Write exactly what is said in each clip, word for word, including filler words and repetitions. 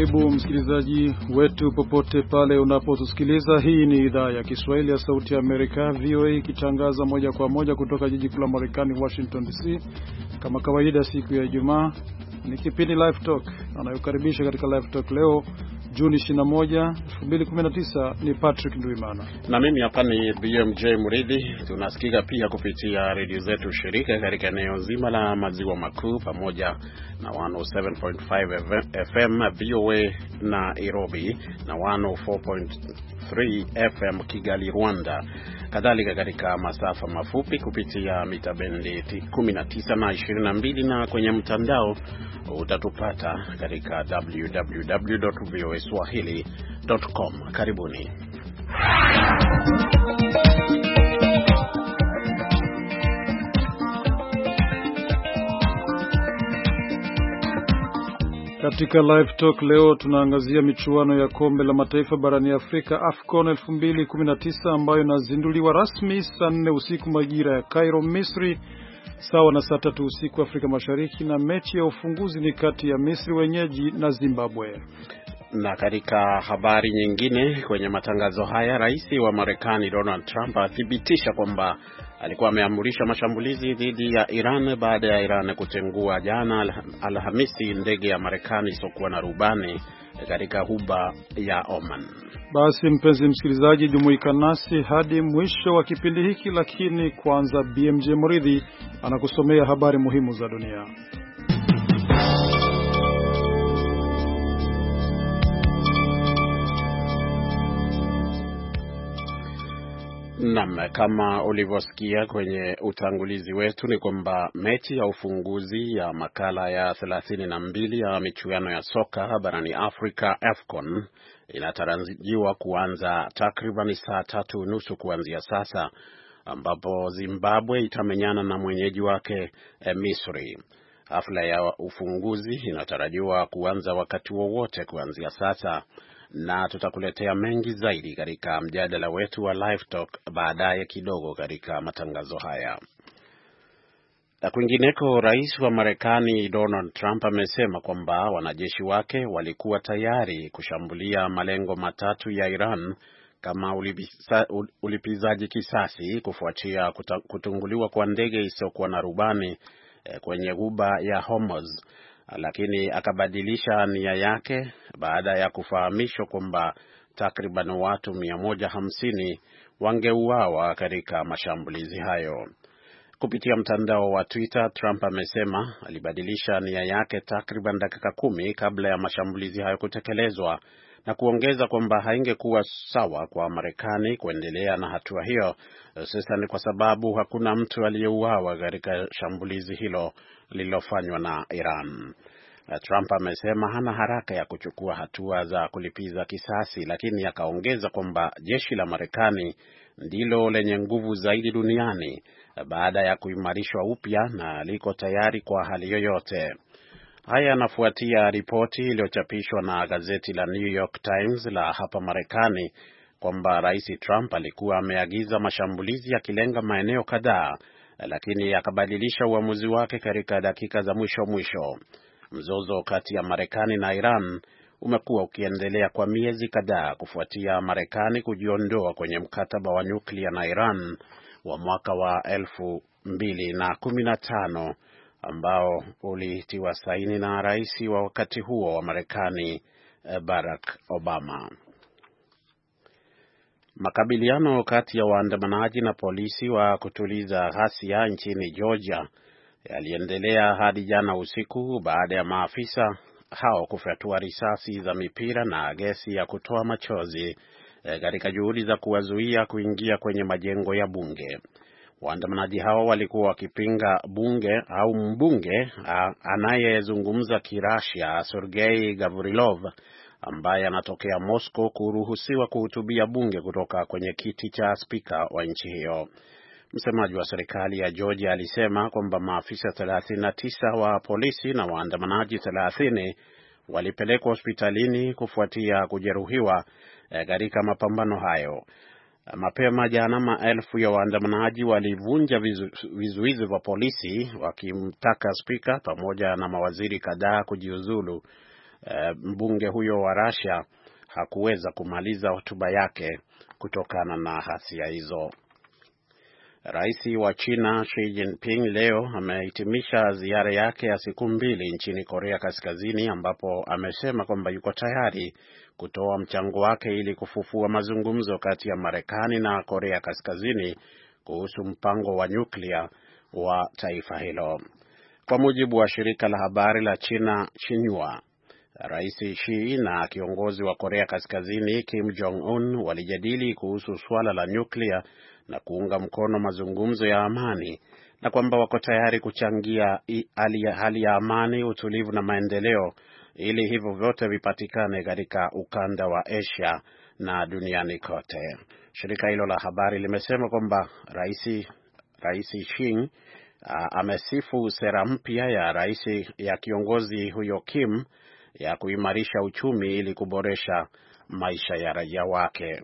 Karibu msikilizaji wetu popote pale unapotusikiliza. Hii ni idhaa ya Kiswahili ya Sauti ya Amerika, V O A, ikitangaza moja kwa moja kutoka jiji kuu la Marekani, Washington D C. Kama kawaida, siku ya Ijumaa ni kipindi Live Talk. Anayokaribisha katika Live Talk leo Juni ishirini na moja, elfu mbili kumi na tisa ni Patrick Ndwimana. Na mimi hapa ni B M J Muridhi. Tunasikika pia kupitia redio zetu shirika katika eneo zima la Maziwa Makuu pamoja na one oh seven point five F M V O A na Nairobi na one oh four point three F M Kigali, Rwanda. Kadhalika katika masafa mafupi kupitia mita bendi kumi na tisa na ishirini na mbili, na kwenye mtandao utatupata katika w w w dot v o a swahili dot com. Karibuni. Katika Live Talk leo tunaangazia michuano ya kombe la mataifa barani Afrika AFCON elfu mbili kumi na tisa ambayo inazinduliwa rasmi saa nne usiku majira ya Cairo, Misri, sawa na saa tatu usiku Afrika Mashariki, na mechi ya ufunguzi ni kati ya Misri wenyeji na Zimbabwe. Na katika habari nyingine kwenye matangazo haya, rais wa Marekani Donald Trump athibitisha kwamba alikuwa ameamrisha mashambulizi dhidi ya Iran baada ya Iran kutengua jana Alhamisi ndege ya Marekani isiyokuwa na rubani katika Ghuba ya Oman. Basi mpenzi msikilizaji, jumuika nasi hadi mwisho wa kipindi hiki, lakini kwanza B M J Muridhi anakusomea habari muhimu za dunia. Naam, kama ulivyosikia kwenye utangulizi wetu ni kwamba mechi ya ufunguzi ya makala ya thelathini na mbili ya michuano ya soka barani Afrika AFCON inatarajiwa kuanza takriban saa tatu nusu kuanzia sasa, ambapo Zimbabwe itamenyana na mwenyeji wake eh, Misri. Hafla ya ufunguzi inatarajiwa kuanza wakati wowote kuanzia sasa, na tutakuletea mengi zaidi katika mjadala wetu wa Live Talk baadaye kidogo katika matangazo haya. Na kwingineko, rais wa Marekani Donald Trump amesema kwamba wanajeshi wake walikuwa tayari kushambulia malengo matatu ya Iran kama ulipisa, ulipizaji kisasi kufuatia kutunguliwa kwa ndege isiyokuwa na rubani kwenye Ghuba ya Hormuz, lakini akabadilisha nia yake baada ya kufahamishwa kwamba takriban watu mia moja hamsini wangeuawa katika mashambulizi hayo. Kupitia mtandao wa Twitter, Trump amesema alibadilisha nia yake takriban dakika kumi kabla ya mashambulizi hayo kutekelezwa, na kuongeza kwamba haingekuwa sawa kwa Marekani kuendelea na hatua hiyo, hususan kwa sababu hakuna mtu aliyeuawa katika shambulizi hilo lililofanywa na Iran. Trump amesema hana haraka ya kuchukua hatua za kulipiza kisasi, lakini akaongeza kwamba jeshi la Marekani ndilo lenye nguvu zaidi duniani baada ya kuimarishwa upya na liko tayari kwa hali yoyote. Haya yanafuatia ripoti iliyochapishwa na gazeti la New York Times la hapa Marekani kwamba Rais Trump alikuwa ameagiza mashambulizi yakilenga maeneo kadhaa, lakini akabadilisha uamuzi wake katika dakika za mwisho mwisho. Mzozo kati ya Marekani na Iran umekuwa ukiendelea kwa miezi kadhaa kufuatia Marekani kujiondoa kwenye mkataba wa nyuklia na Iran wa mwaka wa elfu mbili na kumi na tano ambao ulitiwa saini na rais wa wakati huo wa Marekani Barack Obama. Makabiliano kati ya waandamanaji na polisi wa kutuliza ghasia nchini Georgia yaliendelea hadi jana usiku baada ya maafisa hao kufyatua risasi za mipira na gesi ya kutoa machozi katika juhudi za kuwazuia kuingia kwenye majengo ya bunge. Waandamanaji hao walikuwa wakipinga bunge au mbunge anayezungumza Kirashia Sergei Gavrilov, ambaye anatokea Moscow, kuruhusiwa kuhutubia bunge kutoka kwenye kiti cha spika wa nchi hiyo. Msemaji wa serikali ya Georgia alisema kwamba maafisa thelathini na tisa wa polisi na waandamanaji thelathini walipelekwa hospitalini kufuatia kujeruhiwa katika mapambano hayo. Mapema jana, maelfu ya waandamanaji walivunja vizu, vizuizi vya polisi wakimtaka spika pamoja na mawaziri kadhaa kujiuzulu, e, mbunge huyo wa Russia hakuweza kumaliza hotuba yake kutokana na hasia hizo. Rais wa China Xi Jinping leo amehitimisha ziara yake ya siku mbili nchini Korea Kaskazini, ambapo amesema kwamba yuko tayari kutoa mchango wake ili kufufua mazungumzo kati ya Marekani na Korea Kaskazini kuhusu mpango wa nyuklia wa taifa hilo. Kwa mujibu wa shirika la habari la China Xinhua, Rais Xi na kiongozi wa Korea Kaskazini Kim Jong-un walijadili kuhusu suala la nyuklia na kuunga mkono mazungumzo ya amani, na kwamba wako tayari kuchangia hali ya amani, utulivu na maendeleo ili hivyo vyote vipatikane katika ukanda wa Asia na duniani kote. Shirika hilo la habari limesema kwamba Rais Rais Xi uh, amesifu sera mpya ya rais ya kiongozi huyo Kim ya kuimarisha uchumi ili kuboresha maisha ya raia wake.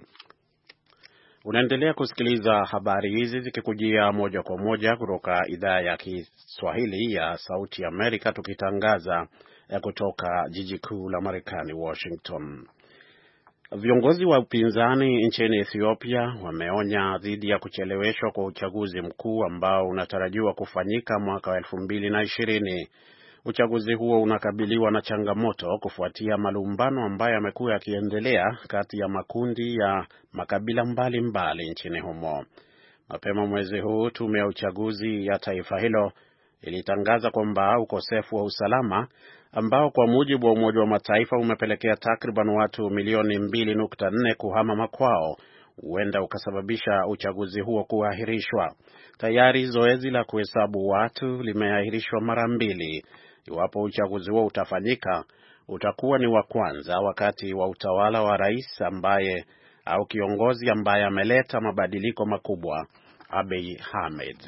Unaendelea kusikiliza habari hizi zikikujia moja kwa moja kutoka idhaa ya Kiswahili ya Sauti ya Amerika, tukitangaza kutoka jiji kuu la Marekani, Washington. Viongozi wa upinzani nchini Ethiopia wameonya dhidi ya kucheleweshwa kwa uchaguzi mkuu ambao unatarajiwa kufanyika mwaka wa elfu mbili na ishirini. Uchaguzi huo unakabiliwa na changamoto kufuatia malumbano ambayo yamekuwa yakiendelea kati ya makundi ya makabila mbalimbali mbali nchini humo. Mapema mwezi huu tume ya uchaguzi ya taifa hilo ilitangaza kwamba ukosefu wa usalama ambao kwa mujibu wa Umoja wa Mataifa umepelekea takriban watu milioni mbili nukta nne kuhama makwao huenda ukasababisha uchaguzi huo kuahirishwa. Tayari zoezi la kuhesabu watu limeahirishwa mara mbili. Iwapo uchaguzi huo utafanyika, utakuwa ni wa kwanza wakati wa utawala wa rais ambaye au kiongozi ambaye ameleta mabadiliko makubwa, Abiy Ahmed.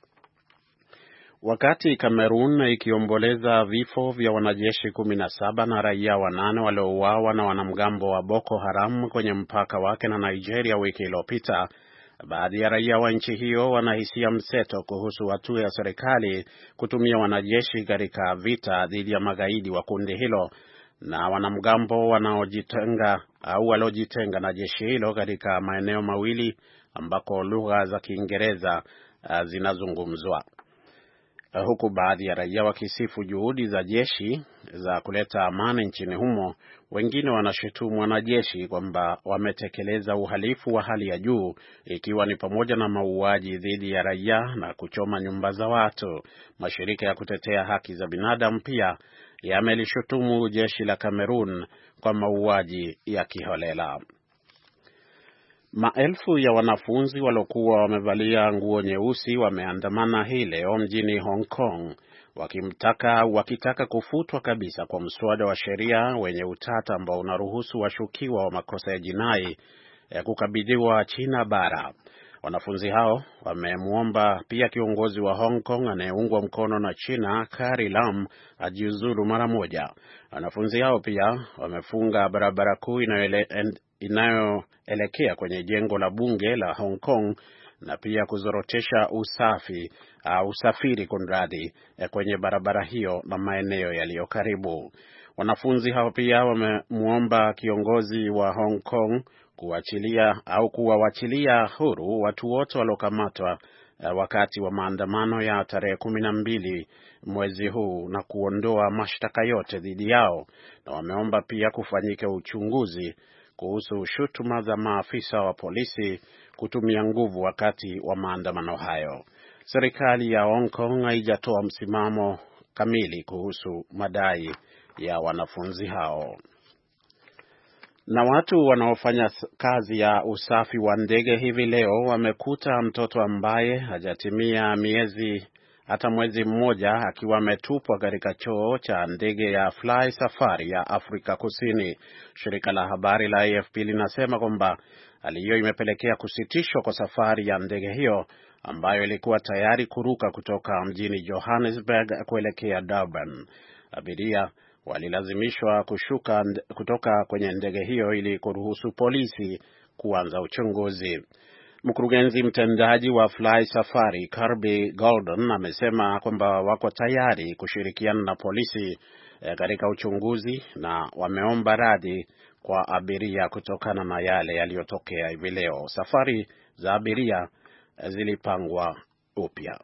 Wakati Cameroon ikiomboleza vifo vya wanajeshi kumi na saba na raia wanane waliouawa na wanamgambo wa Boko Haram kwenye mpaka wake na Nigeria wiki iliyopita, baadhi ya raia wa nchi hiyo wanahisia mseto kuhusu hatua ya serikali kutumia wanajeshi katika vita dhidi ya magaidi wa kundi hilo na wanamgambo wanaojitenga au waliojitenga na jeshi hilo katika maeneo mawili ambako lugha za Kiingereza uh, zinazungumzwa. Uh, huku baadhi ya raia wakisifu juhudi za jeshi za kuleta amani nchini humo, wengine wanashutumu wanajeshi kwamba wametekeleza uhalifu wa hali ya juu, ikiwa ni pamoja na mauaji dhidi ya raia na kuchoma nyumba za watu. Mashirika ya kutetea haki za binadamu pia yamelishutumu jeshi la Cameroon kwa mauaji ya kiholela. Maelfu ya wanafunzi waliokuwa wamevalia nguo nyeusi wameandamana hii leo mjini Hong Kong wakimtaka wakitaka kufutwa kabisa kwa mswada wa sheria wenye utata ambao unaruhusu washukiwa wa makosa ya jinai ya kukabidhiwa China bara. Wanafunzi hao wamemwomba pia kiongozi wa Hong Kong anayeungwa mkono na China, Carrie Lam, ajiuzulu mara moja. Wanafunzi hao pia wamefunga barabara kuu inayoelekea kwenye jengo la bunge la Hong Kong na pia kuzorotesha usafi uh, usafiri kunradhi kwenye barabara hiyo na maeneo yaliyo karibu. Wanafunzi hao pia wamemwomba kiongozi wa Hong Kong kuachilia au kuwawachilia huru watu wote waliokamatwa uh, wakati wa maandamano ya tarehe kumi na mbili mwezi huu na kuondoa mashtaka yote dhidi yao, na wameomba pia kufanyike uchunguzi kuhusu shutuma za maafisa wa polisi kutumia nguvu wakati wa maandamano hayo. Serikali ya Hong Kong haijatoa msimamo kamili kuhusu madai ya wanafunzi hao. Na watu wanaofanya kazi ya usafi wa ndege hivi leo wamekuta mtoto ambaye hajatimia miezi hata mwezi mmoja akiwa ametupwa katika choo cha ndege ya Fly Safari ya Afrika Kusini. Shirika la habari la A F P linasema kwamba hali hiyo imepelekea kusitishwa kwa safari ya ndege hiyo ambayo ilikuwa tayari kuruka kutoka mjini Johannesburg kuelekea Durban. Abiria walilazimishwa kushuka kutoka kwenye ndege hiyo ili kuruhusu polisi kuanza uchunguzi. Mkurugenzi mtendaji wa Fly Safari, Kirby Golden, amesema kwamba wako tayari kushirikiana na polisi e, katika uchunguzi na wameomba radhi kwa abiria kutokana na yale yaliyotokea hivi leo. Safari za abiria zilipangwa upya.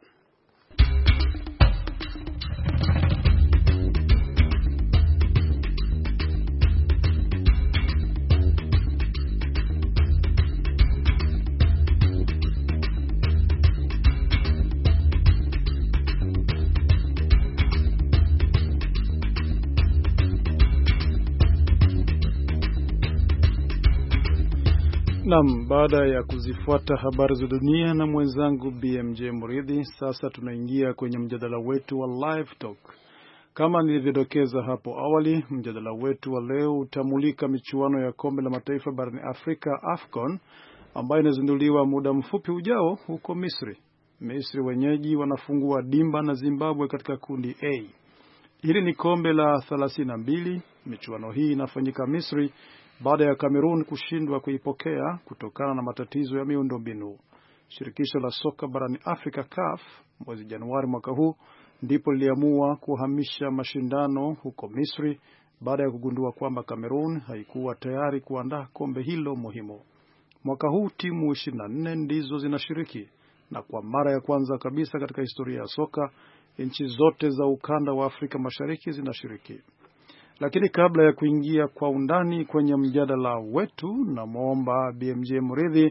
Naam, baada ya kuzifuata habari za dunia na mwenzangu B M J Muridhi, sasa tunaingia kwenye mjadala wetu wa Live Talk. Kama nilivyodokeza hapo awali, mjadala wetu wa leo utamulika michuano ya kombe la mataifa barani Afrika AFCON ambayo inazinduliwa muda mfupi ujao huko Misri. Misri wenyeji wanafungua dimba na Zimbabwe katika kundi A. Hili ni kombe la thelathini na mbili. Michuano hii inafanyika Misri baada ya Cameroon kushindwa kuipokea kutokana na matatizo ya miundombinu. Shirikisho la soka barani Afrika C A F mwezi Januari mwaka huu ndipo liliamua kuhamisha mashindano huko Misri baada ya kugundua kwamba Cameroon haikuwa tayari kuandaa kombe hilo muhimu. Mwaka huu timu ishirini na nne ndizo zinashiriki, na kwa mara ya kwanza kabisa katika historia ya soka nchi zote za ukanda wa Afrika Mashariki zinashiriki. Lakini kabla ya kuingia kwa undani kwenye mjadala wetu, na muomba B M J Muridhi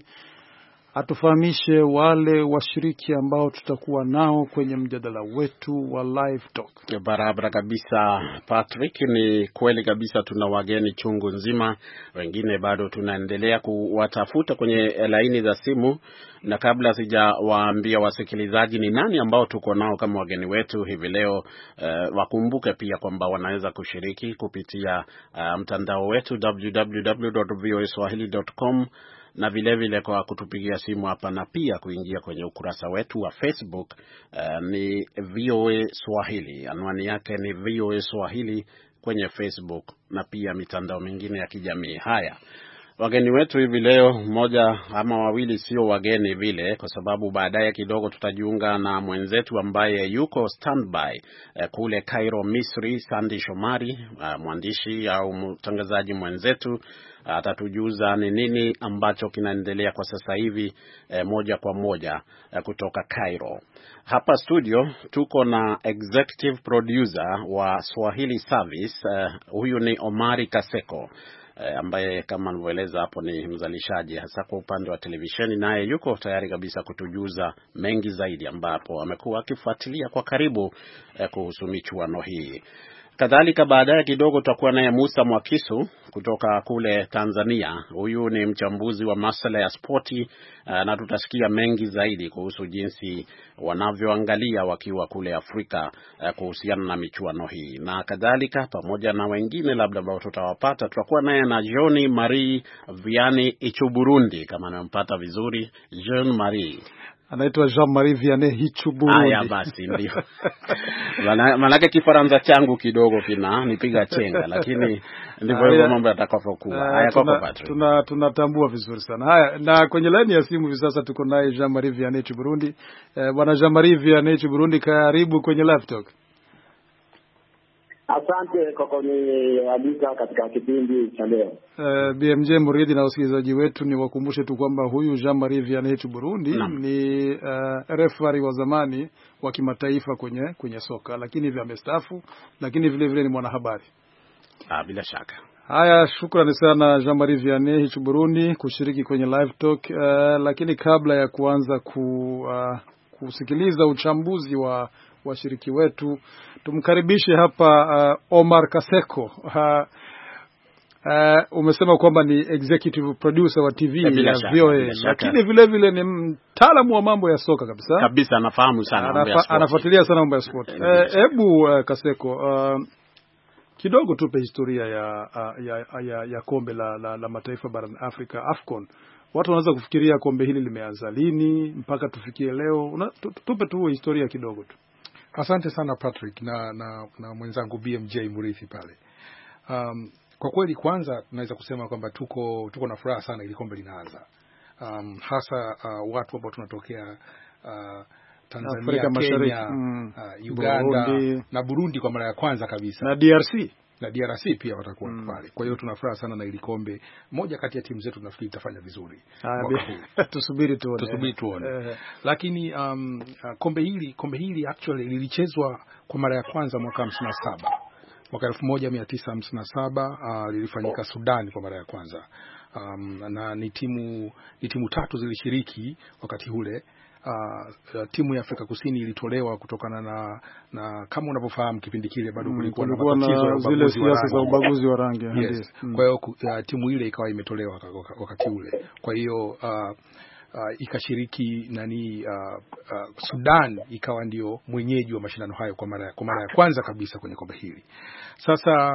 atufahamishe wale washiriki ambao tutakuwa nao kwenye mjadala wetu wa Live Talk. Barabara kabisa Patrick, ni kweli kabisa, tuna wageni chungu nzima, wengine bado tunaendelea kuwatafuta kwenye laini za simu, na kabla sijawaambia wasikilizaji ni nani ambao tuko nao kama wageni wetu hivi leo, uh, wakumbuke pia kwamba wanaweza kushiriki kupitia uh, mtandao wetu w w w dot v o a swahili dot com, na vile vile kwa kutupigia simu hapa, na pia kuingia kwenye ukurasa wetu wa Facebook. Uh, ni V O A Swahili, anwani yake ni V O A Swahili kwenye Facebook na pia mitandao mingine ya kijamii. Haya, wageni wetu hivi leo, mmoja ama wawili sio wageni vile, kwa sababu baadaye kidogo tutajiunga na mwenzetu ambaye yuko standby eh, kule Cairo, Misri, Sandy Shomari, uh, mwandishi au mtangazaji mwenzetu, atatujuza ni nini ambacho kinaendelea kwa sasa hivi eh, moja kwa moja eh, kutoka Cairo. Hapa studio tuko na executive producer wa Swahili Service, eh, huyu ni Omari Kaseko, eh, ambaye kama nilivyoeleza hapo ni mzalishaji hasa kwa upande wa televisheni, naye yuko tayari kabisa kutujuza mengi zaidi, ambapo amekuwa akifuatilia kwa karibu eh, kuhusu michuano hii. Kadhalika baadaye kidogo tutakuwa naye Musa Mwakisu kutoka kule Tanzania. Huyu ni mchambuzi wa masuala ya spoti, na tutasikia mengi zaidi kuhusu jinsi wanavyoangalia wakiwa kule Afrika kuhusiana na michuano hii. Na kadhalika pamoja na wengine labda ambao tutawapata, tutakuwa naye na Jean Marie Vianney Hichu Burundi, kama nampata vizuri. Jean Marie anaitwa Jean Marie Vianney Hichu Burundi. Haya basi ndio. Maanake Kifaransa changu kidogo kina nipiga chenga, lakini ndivyo hivyo mambo yatakavyokuwa. Haya kwa Patrick. Tuna tunatambua vizuri sana. Haya, na kwenye line ya simu hivi sasa tuko naye Jean Marie Vianney Hichu Burundi. Eh, bwana Jean Marie Vianney Hichu Burundi, karibu kwenye Live Talk. Asante kwa kunialika katika kipindi cha leo. Uh, B M J Muridhi na wasikilizaji wetu ni wakumbushe tu kwamba huyu Jean Marie Vianney Hichu Burundi na ni uh, referee wa zamani wa kimataifa kwenye kwenye soka, lakini hivi amestaafu, lakini vile vile ni mwanahabari. Ah, bila shaka. Haya, shukrani sana Jean Marie Vianney Hichu Burundi kushiriki kwenye Live Talk. Uh, lakini kabla ya kuanza ku, uh, kusikiliza uchambuzi wa washiriki wetu, tumkaribishe hapa uh, Omar Kaseko. Uh, uh, umesema kwamba ni executive producer wa T V ya V O A, lakini vile vile ni mtaalamu wa mambo ya soka kabisa. Kabisa, anafahamu sana mambo ya sport. Anafuatilia sana mambo ya sport. Hebu uh, uh, Kaseko, uh, kidogo tupe historia ya, uh, ya ya ya kombe la, la, la mataifa barani Afrika AFCON. Watu wanaweza kufikiria kombe hili limeanza lini mpaka tufikie leo. Una, tupe tu historia kidogo tu. Asante sana Patrick na na, na mwenzangu B M J Murithi pale. Um, kwa kweli kwanza tunaweza kusema kwamba tuko tuko na furaha sana ili kombe linaanza. Um, hasa uh, watu ambao tunatokea uh, Tanzania, Afrika Mashariki, Kenya, mm. uh, Uganda Burundi. na Burundi kwa mara ya kwanza kabisa. Na D R C na D R C pia watakuwa mm. pale. Kwa hiyo tunafurahi sana na ili kombe. Moja kati ya timu zetu tunafikiri itafanya vizuri. Tusubiri tuone. Tusubiri tuone. Uh, Lakini um, uh, kombe hili kombe hili actually lilichezwa kwa mara ya kwanza mwaka hamsini na saba. Mwaka elfu moja mia tisa hamsini na saba uh, lilifanyika Sudan kwa mara ya kwanza. Um, na ni timu ni timu tatu zilishiriki wakati ule. Uh, timu ya Afrika Kusini ilitolewa kutokana na na kama unavyofahamu kipindi kile bado kulikuwa mm, na matatizo ya zile siasa za ubaguzi wa rangi. Yes. Mm. Kwa hiyo uh, timu ile ikawa imetolewa wakati ule. Kwa hiyo uh, uh, ikashiriki nani uh, uh, Sudan ikawa ndio mwenyeji wa mashindano hayo kwa mara kwa mara ya kwanza kabisa kwenye kombe hili. Sasa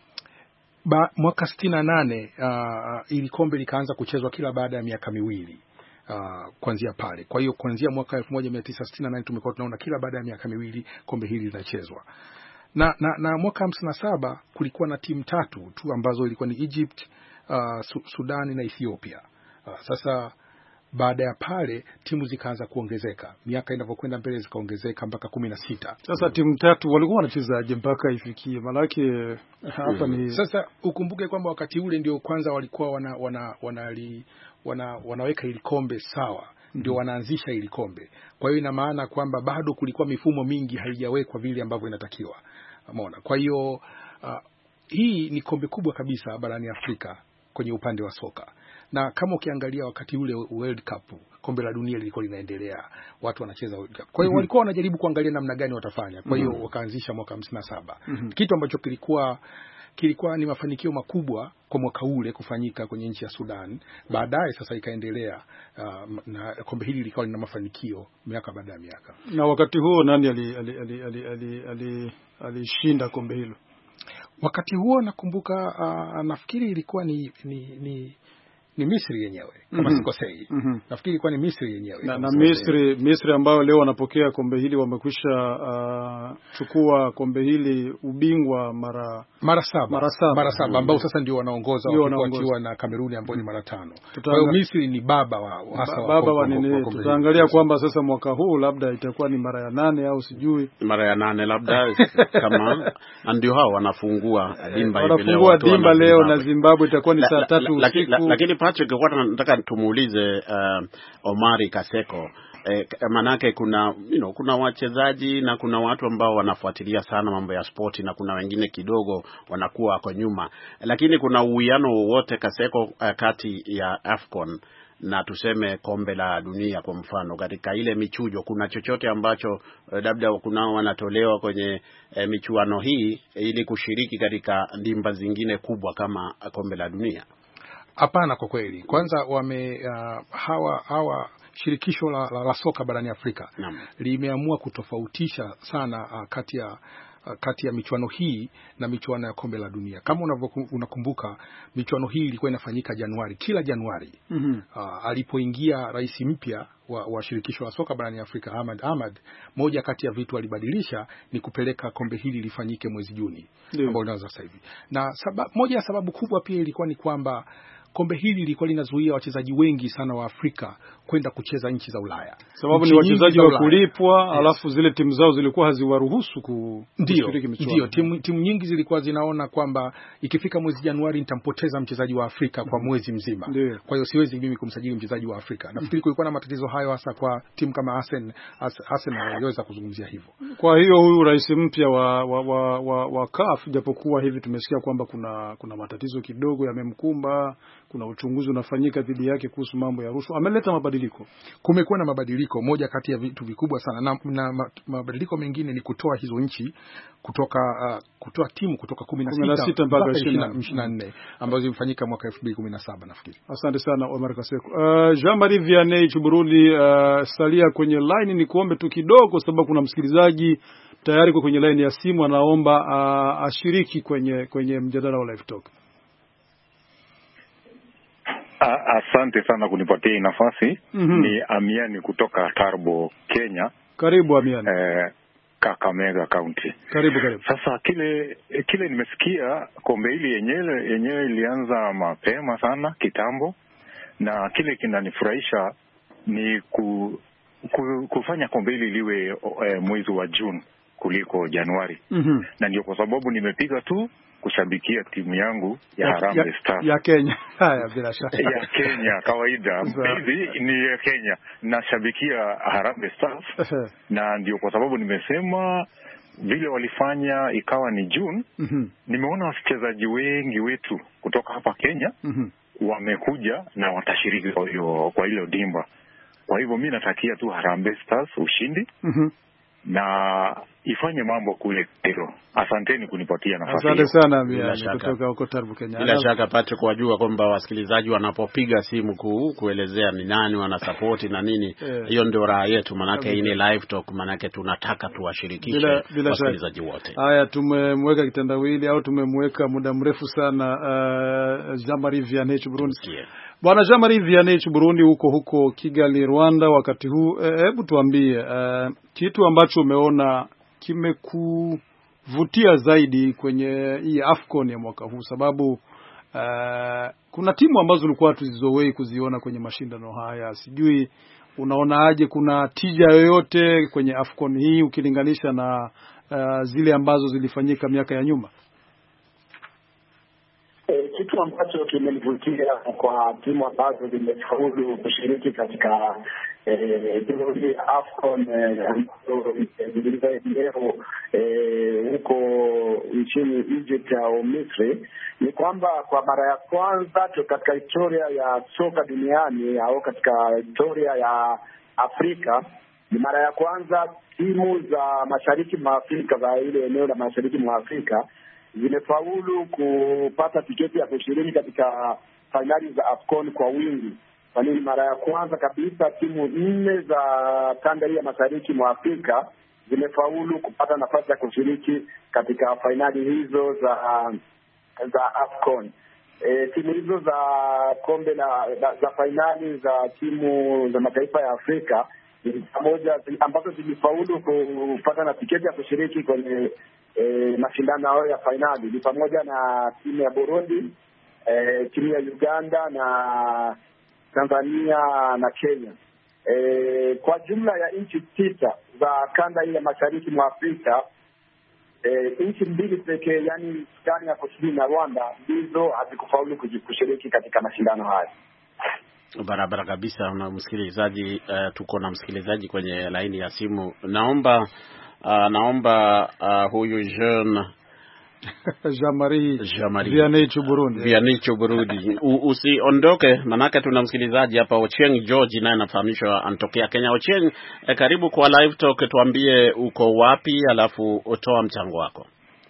ba, mwaka sitini na nane uh, ili kombe likaanza kuchezwa kila baada ya miaka miwili. Uh, kuanzia pale. Kwa hiyo kuanzia mwaka elfu moja mia tisa sitini na nane tumekuwa tunaona kila baada ya miaka miwili kombe hili linachezwa. Na na, na mwaka hamsini na saba kulikuwa na timu tatu tu ambazo ilikuwa ni Egypt, uh, Sudan na Ethiopia. Uh, sasa baada ya pale timu zikaanza kuongezeka. Miaka inavyokwenda mbele zikaongezeka mpaka kumi na sita. Sasa timu tatu walikuwa wanachezaje mpaka ifikie? Malaki hapa ni sasa ukumbuke kwamba wakati ule ndio kwanza walikuwa wana wana wanali wana wanaweka ili kombe sawa, ndio wanaanzisha ili kombe. Kwa hiyo ina maana kwamba bado kulikuwa mifumo mingi haijawekwa vile ambavyo inatakiwa. Umeona? Kwa hiyo uh, hii ni kombe kubwa kabisa barani Afrika kwenye upande wa soka. Na kama ukiangalia wakati ule World Cup, kombe la dunia lilikuwa linaendelea, watu wanacheza World Cup. Kwa hiyo walikuwa wanajaribu kuangalia namna gani watafanya. Kwa hiyo wakaanzisha mwaka hamsini na saba. Kitu ambacho kilikuwa kilikuwa ni mafanikio makubwa kwa mwaka ule kufanyika kwenye nchi ya Sudan. Baadaye sasa ikaendelea uh, na kombe hili likawa lina mafanikio miaka baada ya miaka. Na wakati huo nani alishinda ali, ali, ali, ali, ali, ali kombe hilo? Wakati huo nakumbuka uh, nafikiri ilikuwa ni ni ni ni Misri yenyewe kama mm -hmm. sikosei. Mm -hmm. Nafikiri ilikuwa ni Misri yenyewe. Na, na Misri Misri ambao leo wanapokea kombe hili wamekwisha uh, chukua kombe hili ubingwa mara mara saba. Mara saba, mara saba ambao sasa ndio wanaongoza wakiwa na Kameruni ambao ni mara tano. Kwa hiyo Misri ni baba wao hasa baba wa nini. Tutaangalia kwamba sasa mwaka huu labda itakuwa ni mara ya nane au sijui. Mara ya nane labda kama ndio hao wanafungua dimba hivi leo. Wanafungua dimba leo na Zimbabwe itakuwa ni saa tatu usiku. Lakini Patrick, kwa nataka tumuulize uh, Omari Kaseko, eh, manake kuna you know, kuna wachezaji na kuna watu ambao wanafuatilia sana mambo ya spoti na kuna wengine kidogo wanakuwa kwa nyuma, lakini kuna uwiano wote Kaseko uh, kati ya AFCON na tuseme kombe la dunia kwa mfano, katika ile michujo kuna chochote ambacho labda kuna wanatolewa kwenye e, michuano hii ili kushiriki katika dimba zingine kubwa kama kombe la dunia? Hapana, kwa kweli. Kwanza wame uh, hawa hawa shirikisho la, la, la soka barani Afrika limeamua kutofautisha sana uh, kati ya uh, kati ya michuano hii na michuano ya kombe la dunia. Kama unakumbuka michuano hii ilikuwa inafanyika Januari, kila Januari. Mm-hmm. Uh, alipoingia rais mpya wa, wa shirikisho la soka barani Afrika Ahmad Ahmad, moja kati ya vitu alibadilisha ni kupeleka kombe hili lifanyike mwezi Juni, ambao unaanza sasa hivi. Na sababu, moja ya sababu kubwa pia ilikuwa ni kwamba kombe hili lilikuwa linazuia wachezaji wengi sana wa Afrika kwenda kucheza nchi za Ulaya. Sababu ni wachezaji wa kulipwa, yes. Alafu zile timu zao zilikuwa haziwaruhusu kushiriki michuano. Ndio, timu, timu nyingi zilikuwa zinaona kwamba ikifika mwezi Januari nitampoteza mchezaji wa Afrika kwa mwezi mzima. Ndiyo. Kwa hiyo siwezi mimi kumsajili mchezaji wa Afrika. Nafikiri kulikuwa na matatizo hayo hasa kwa timu kama Arsenal, Arsenal waliweza kuzungumzia hivyo. Kwa hiyo huyu rais mpya wa wa wa, wa, wa C A F, japokuwa hivi tumesikia kwamba kuna kuna matatizo kidogo yamemkumba, kuna uchunguzi unafanyika dhidi yake kuhusu mambo ya rushwa, ameleta mabadiliko. Kumekuwa na mabadiliko, moja kati ya vitu vikubwa sana na, na mabadiliko mengine ni kutoa hizo nchi kutoka uh, kutoa timu kutoka kumi na sita mpaka ishirini na nne ambazo zilifanyika mwaka elfu mbili kumi na saba nafikiri. Asante sana Omar Kaseko. Uh, Jean-Marie Vianney Chuburudi, uh, salia kwenye line, ni kuombe tu kidogo sababu kuna msikilizaji tayari kwa kwenye line ya simu anaomba uh, ashiriki kwenye kwenye mjadala wa Live Talk. Asante sana kunipatia nafasi. Mm-hmm. Ni Amiani kutoka Tarbo, Kenya. Karibu Amiani. Eh, Kakamega County. Karibu karibu. Sasa kile kile nimesikia kombe hili yenyewe yenyewe ilianza mapema sana kitambo, na kile kinanifurahisha ni ku kufanya kombe hili liwe uh, mwezi wa June kuliko Januari. Mm-hmm. Na ndio kwa sababu nimepiga tu kushabikia timu yangu ya, ya Harambee Stars ya Kenya. Haya, bila shaka ya Kenya kawaida hivi ni ya Kenya, nashabikia Harambee Stars. Na ndio kwa sababu nimesema vile walifanya ikawa ni June. Mm-hmm. Nimeona wachezaji wengi wetu kutoka hapa Kenya mm-hmm. wamekuja na watashiriki kwa hiyo kwa hilo dimba. Kwa hivyo mimi natakia tu Harambee Stars ushindi. Mm-hmm. na ifanye mambo kule Cairo. Asanteni kunipatia nafasi. Asante sana mimi kutoka huko Tarbu Kenya. Bila shaka pate kuwajua kwamba wasikilizaji wanapopiga simu kuu kuelezea ni nani wanasupport na nini, hiyo ndio raha yetu, manake hii ni live talk, manake tunataka tuwashirikishe wasikilizaji wote. Haya, tumemweka kitandawili au tumemweka muda mrefu sana uh, Jean-Marie Vianney Burundi. Yeah. Bwana Jean-Marie Vianney Burundi huko huko Kigali Rwanda wakati huu, hebu e, tuambie uh, kitu ambacho umeona kimekuvutia zaidi kwenye hii AFCON ya mwaka huu, sababu uh, kuna timu ambazo ulikuwa tuzizoei kuziona kwenye mashindano haya. Sijui unaona aje, kuna tija yoyote kwenye AFCON hii ukilinganisha na uh, zile ambazo zilifanyika miaka ya nyuma? Kitu ambacho kimenivutia kwa timu ambazo zimefaulu kushiriki katika timu hii AFCON ambazo leo huko nchini Egypt au Misri ni kwamba kwa mara ya kwanza katika historia ya soka duniani au katika historia ya Afrika ni mara ya kwanza timu za mashariki mwa Afrika, za ile eneo la mashariki mwa Afrika, zimefaulu kupata tiketi ya kushiriki katika fainali za AFCON kwa wingi. Kwa nini mara ya kwanza kabisa timu nne za kanda hii ya mashariki mwa Afrika zimefaulu kupata nafasi ya kushiriki katika fainali hizo za za AFCON. E, timu hizo za kombe la za fainali za timu za mataifa ya Afrika pamoja ambazo zilifaulu kupata na tiketi ya kushiriki kwenye E, mashindano hayo ya fainali ni pamoja na timu ya Burundi, e, timu ya Uganda na Tanzania na Kenya. E, kwa jumla ya nchi sita za kanda hii ya mashariki mwa Afrika, e, nchi mbili pekee, yani Sudani ya Kusini na Rwanda, ndizo hazikufaulu kushiriki katika mashindano haya. Barabara kabisa. Na msikilizaji, uh, tuko na msikilizaji kwenye laini ya simu. Naomba Uh, naomba uh, huyu Jean Jean-Marie Jean-Marie Vianney Burundi Vianney Burundi usiondoke, manake tuna msikilizaji hapa Ochieng George, naye anafahamishwa anatokea Kenya. Ochieng, eh, karibu kwa live talk, tuambie uko wapi alafu utoa mchango wako.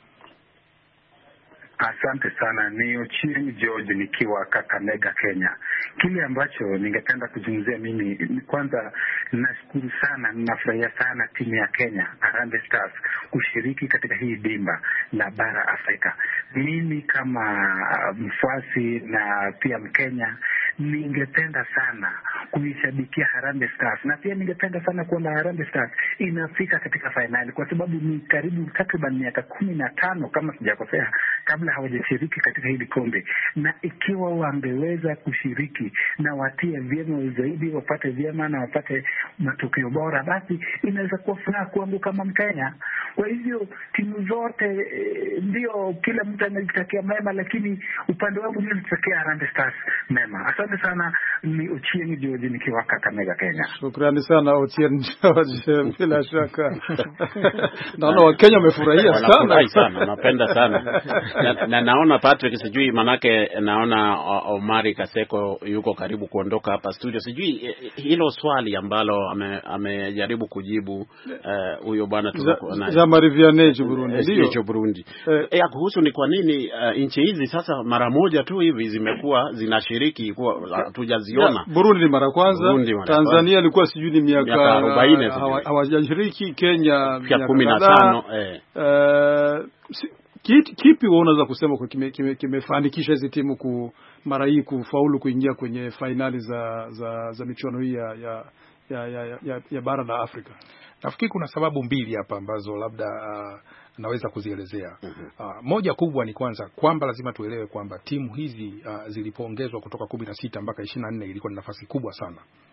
Asante sana. Ni Ochieng George nikiwa Kakamega, Kenya. Kile ambacho ningependa kuzungumzia mimi ni kwanza, nashukuru sana, ninafurahia sana timu ya Kenya Harambee Stars kushiriki katika hii dimba la bara Afrika. Mimi kama mfuasi na pia Mkenya ningependa sana kuishabikia Harambee Stars, na pia ningependa sana kuona Harambee Stars inafika katika finali, kwa sababu ni karibu takriban miaka kumi na tano kama sijakosea kabla hawajashiriki katika hili kombe, na ikiwa wangeweza kushiriki na watie vyema zaidi, wapate vyema na wapate matokeo bora, basi inaweza kuwa furaha kwangu kama Mkenya. Kwa hivyo timu zote e, ndio kila mtu anajitakia mema, lakini upande wangu mimi nitakia Harambee Stars mema. Asante sana. Ni Ochieng George nikiwa Kakamega, Kenya. Shukrani sana Ochieng George. Bila shaka naona Wakenya wamefurahia sana sana, napenda sana na, na naona Patrick, sijui manake naona Omari Kaseko yuko karibu kuondoka hapa studio. Sijui hilo swali ambalo amejaribu ame kujibu huyo uh, bwana tuko naye Jean-Marie Vianney Burundi ndio Burundi eh, eh kuhusu ni kwa nini uh, nchi hizi sasa mara moja tu hivi zimekuwa zinashiriki, kwa hatujaziona. Burundi ni mara kwanza, Tanzania ilikuwa sijui ni miaka arobaini hawajashiriki, Kenya miaka kumi na tano. eh uh, Kipi, kipi unaweza kusema kwa kimefanikisha kime hizi timu ku mara hii kufaulu kuingia kwenye finali za za, za michuano hii ya ya, ya, ya, ya, ya bara la Afrika? Nafikiri kuna sababu mbili hapa ambazo labda uh, naweza kuzielezea. Uh-huh. Uh, moja kubwa ni kwanza kwamba lazima tuelewe kwamba timu hizi uh, zilipoongezwa kutoka kumi na sita mpaka ishirini na nne ilikuwa ni nafasi kubwa sana.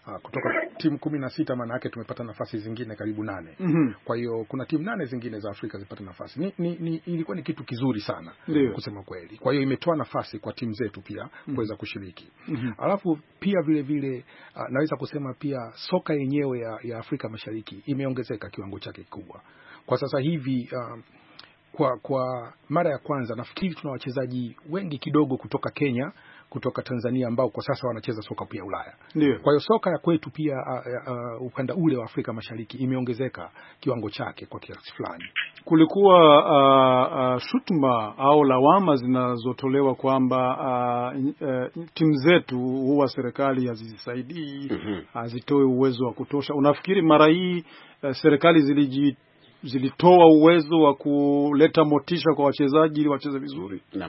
uh, kutoka timu kumi na sita maana yake tumepata nafasi zingine karibu nane. Mm-hmm. Kwa hiyo kuna timu nane zingine za Afrika zipata nafasi. Ni, ni, ni ilikuwa ni kitu kizuri sana Ndiyo. kusema kweli. Kwa hiyo imetoa nafasi kwa timu zetu pia mm-hmm. kuweza kushiriki. Mm-hmm. Alafu pia vile vile uh, naweza kusema pia soka yenyewe ya, ya Afrika Mashariki imeongezeka kiwango chake kikubwa. Kwa sasa hivi uh, kwa kwa mara ya kwanza nafikiri tuna wachezaji wengi kidogo kutoka Kenya, kutoka Tanzania ambao kwa sasa wanacheza soka pia Ulaya. Ndiyo. Kwa hiyo soka ya kwetu pia uh, uh, ukanda ule wa Afrika Mashariki imeongezeka kiwango chake kwa kiasi fulani. Kulikuwa uh, uh, shutuma au lawama zinazotolewa kwamba uh, uh, timu zetu huwa serikali hazisaidii, mm-hmm. hazitoe uwezo wa kutosha. Unafikiri mara hii uh, serikali ziliji zilitoa uwezo wa kuleta motisha kwa wachezaji ili wacheze vizuri? Naam.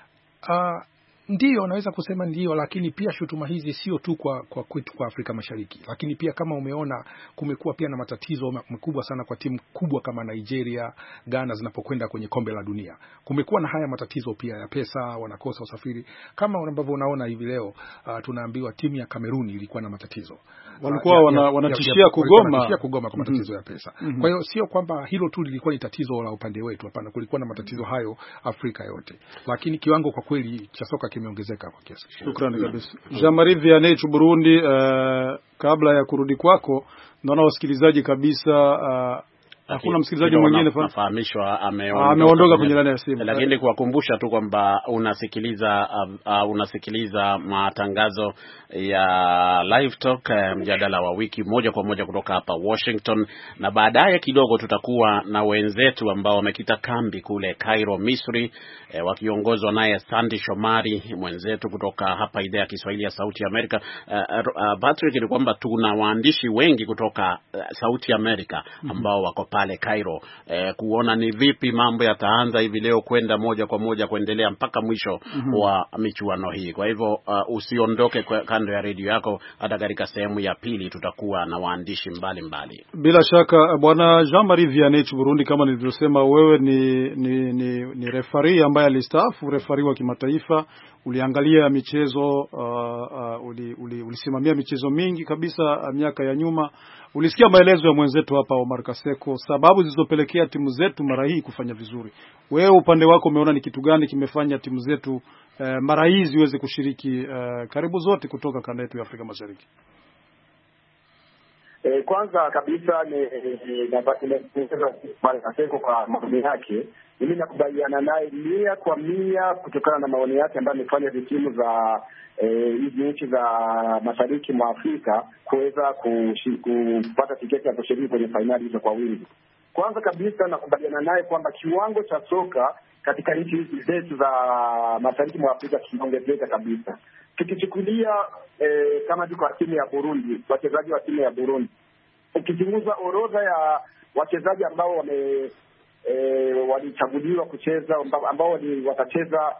Uh, Ndiyo, naweza kusema ndiyo, lakini pia shutuma hizi sio tu kwa kwa kwetu kwa Afrika Mashariki, lakini pia kama umeona kumekuwa pia na matatizo makubwa sana kwa timu kubwa kama Nigeria, Ghana zinapokwenda kwenye kombe la dunia. Kumekuwa na haya matatizo pia ya pesa, wanakosa usafiri. Kama ambavyo unaona hivi leo uh, tunaambiwa timu ya Kamerun ilikuwa na matatizo. Walikuwa uh, wana, wanatishia kugoma, wanatishia kugoma kwa matatizo mm-hmm. ya pesa. Mm-hmm. Kwa hiyo sio kwamba hilo tu lilikuwa ni tatizo la upande wetu, hapana, kulikuwa na matatizo hayo Afrika yote. Lakini kiwango kwa kweli cha soka kimeongezeka kwa kiasi. Shukrani kabisa. Jean-Marie Vianney Burundi, uh, kabla ya kurudi kwako, naona wasikilizaji kabisa uh, hakuna msikilizaji mwingine nafahamishwa ameondoka ameondoka kwenye laini ya simu. Lakini kuwakumbusha tu kwamba unasikiliza uh, uh, unasikiliza matangazo ya Live Talk, uh, mjadala wa wiki moja kwa moja kutoka hapa Washington, na baadaye kidogo tutakuwa na wenzetu ambao wamekita kambi kule Cairo, Misri, eh, wakiongozwa naye Sandy Shomari mwenzetu kutoka hapa idhaa ya Kiswahili ya Sauti ya Amerika. Uh, uh, Patrick, ni kwamba tuna waandishi wengi kutoka uh, Sauti ya Amerika ambao wako pale Cairo, eh, kuona ni vipi mambo yataanza hivi leo kwenda moja kwa moja kuendelea mpaka mwisho mm-hmm. wa michuano hii. Kwa hivyo uh, usiondoke kando ya redio yako, hata katika sehemu ya pili tutakuwa na waandishi mbali mbali. Bila shaka bwana Jean-Marie Vianney Burundi, kama nilivyosema, wewe ni ni ni, ni referee ambaye alistaafu, referee wa kimataifa. Uliangalia michezo uh, uh, uli, uli, ulisimamia michezo mingi kabisa uh, miaka ya nyuma. Ulisikia maelezo ya mwenzetu hapa Omar Kaseko, sababu zilizopelekea timu zetu mara hii kufanya vizuri. Wewe upande wako umeona ni kitu gani kimefanya timu zetu uh, mara hii ziweze kushiriki uh, karibu zote kutoka kanda yetu ya Afrika Mashariki? E, kwanza kabisa ni napongeza Omar Kaseko kwa maoni yake. Mimi nakubaliana naye mia kwa mia kutokana na maoni yake ambayo amefanya timu za hizi e, nchi za mashariki mwa Afrika kuweza kupata tiketi ya kushiriki kwenye fainali hizo kwa wingi. Kwanza kabisa nakubaliana naye kwamba kiwango cha soka katika nchi hizi zetu za mashariki mwa Afrika kimeongezeka kabisa. Tukichukulia e, kama tuko timu ya Burundi, wachezaji wa timu ya Burundi, ukichunguza orodha ya wachezaji ambao wame E, walichaguliwa kucheza ambao wali watacheza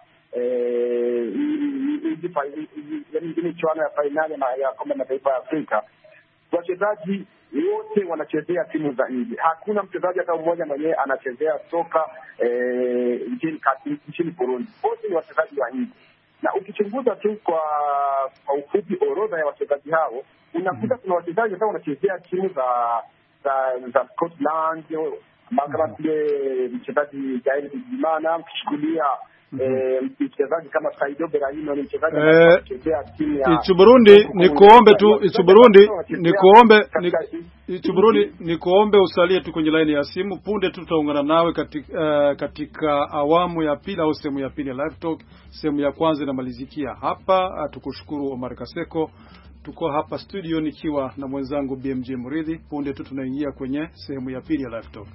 hii michuano ya fainali ya kombe la mataifa ya Afrika, wachezaji wote wanachezea timu za nje. Hakuna mchezaji hata mmoja mwenyewe anachezea soka e, nchini nchini Burundi. Wote ni wachezaji wa nje. Na ukichunguza tu kwa kwa ufupi orodha ya wachezaji hao, unakuta kuna wachezaji ambao wanachezea timu za za, za Scotland, kama vile mchezaji Gael Bizimana, mkichukulia mchezaji kama Saido Berahino, ni mchezaji anayechezea timu ya Burundi. Nikuombe tu Burundi, nikuombe Burundi, nikuombe usalie tu kwenye line ya simu. Punde tu tutaungana nawe katika uh, katika awamu ya pili au sehemu ya pili ya Live Talk. Sehemu ya kwanza inamalizikia hapa. Uh, tukushukuru Omar Kaseko. Tuko hapa studio nikiwa na mwenzangu B M J Muridhi. Punde tu tunaingia kwenye sehemu ya pili ya Live Talk.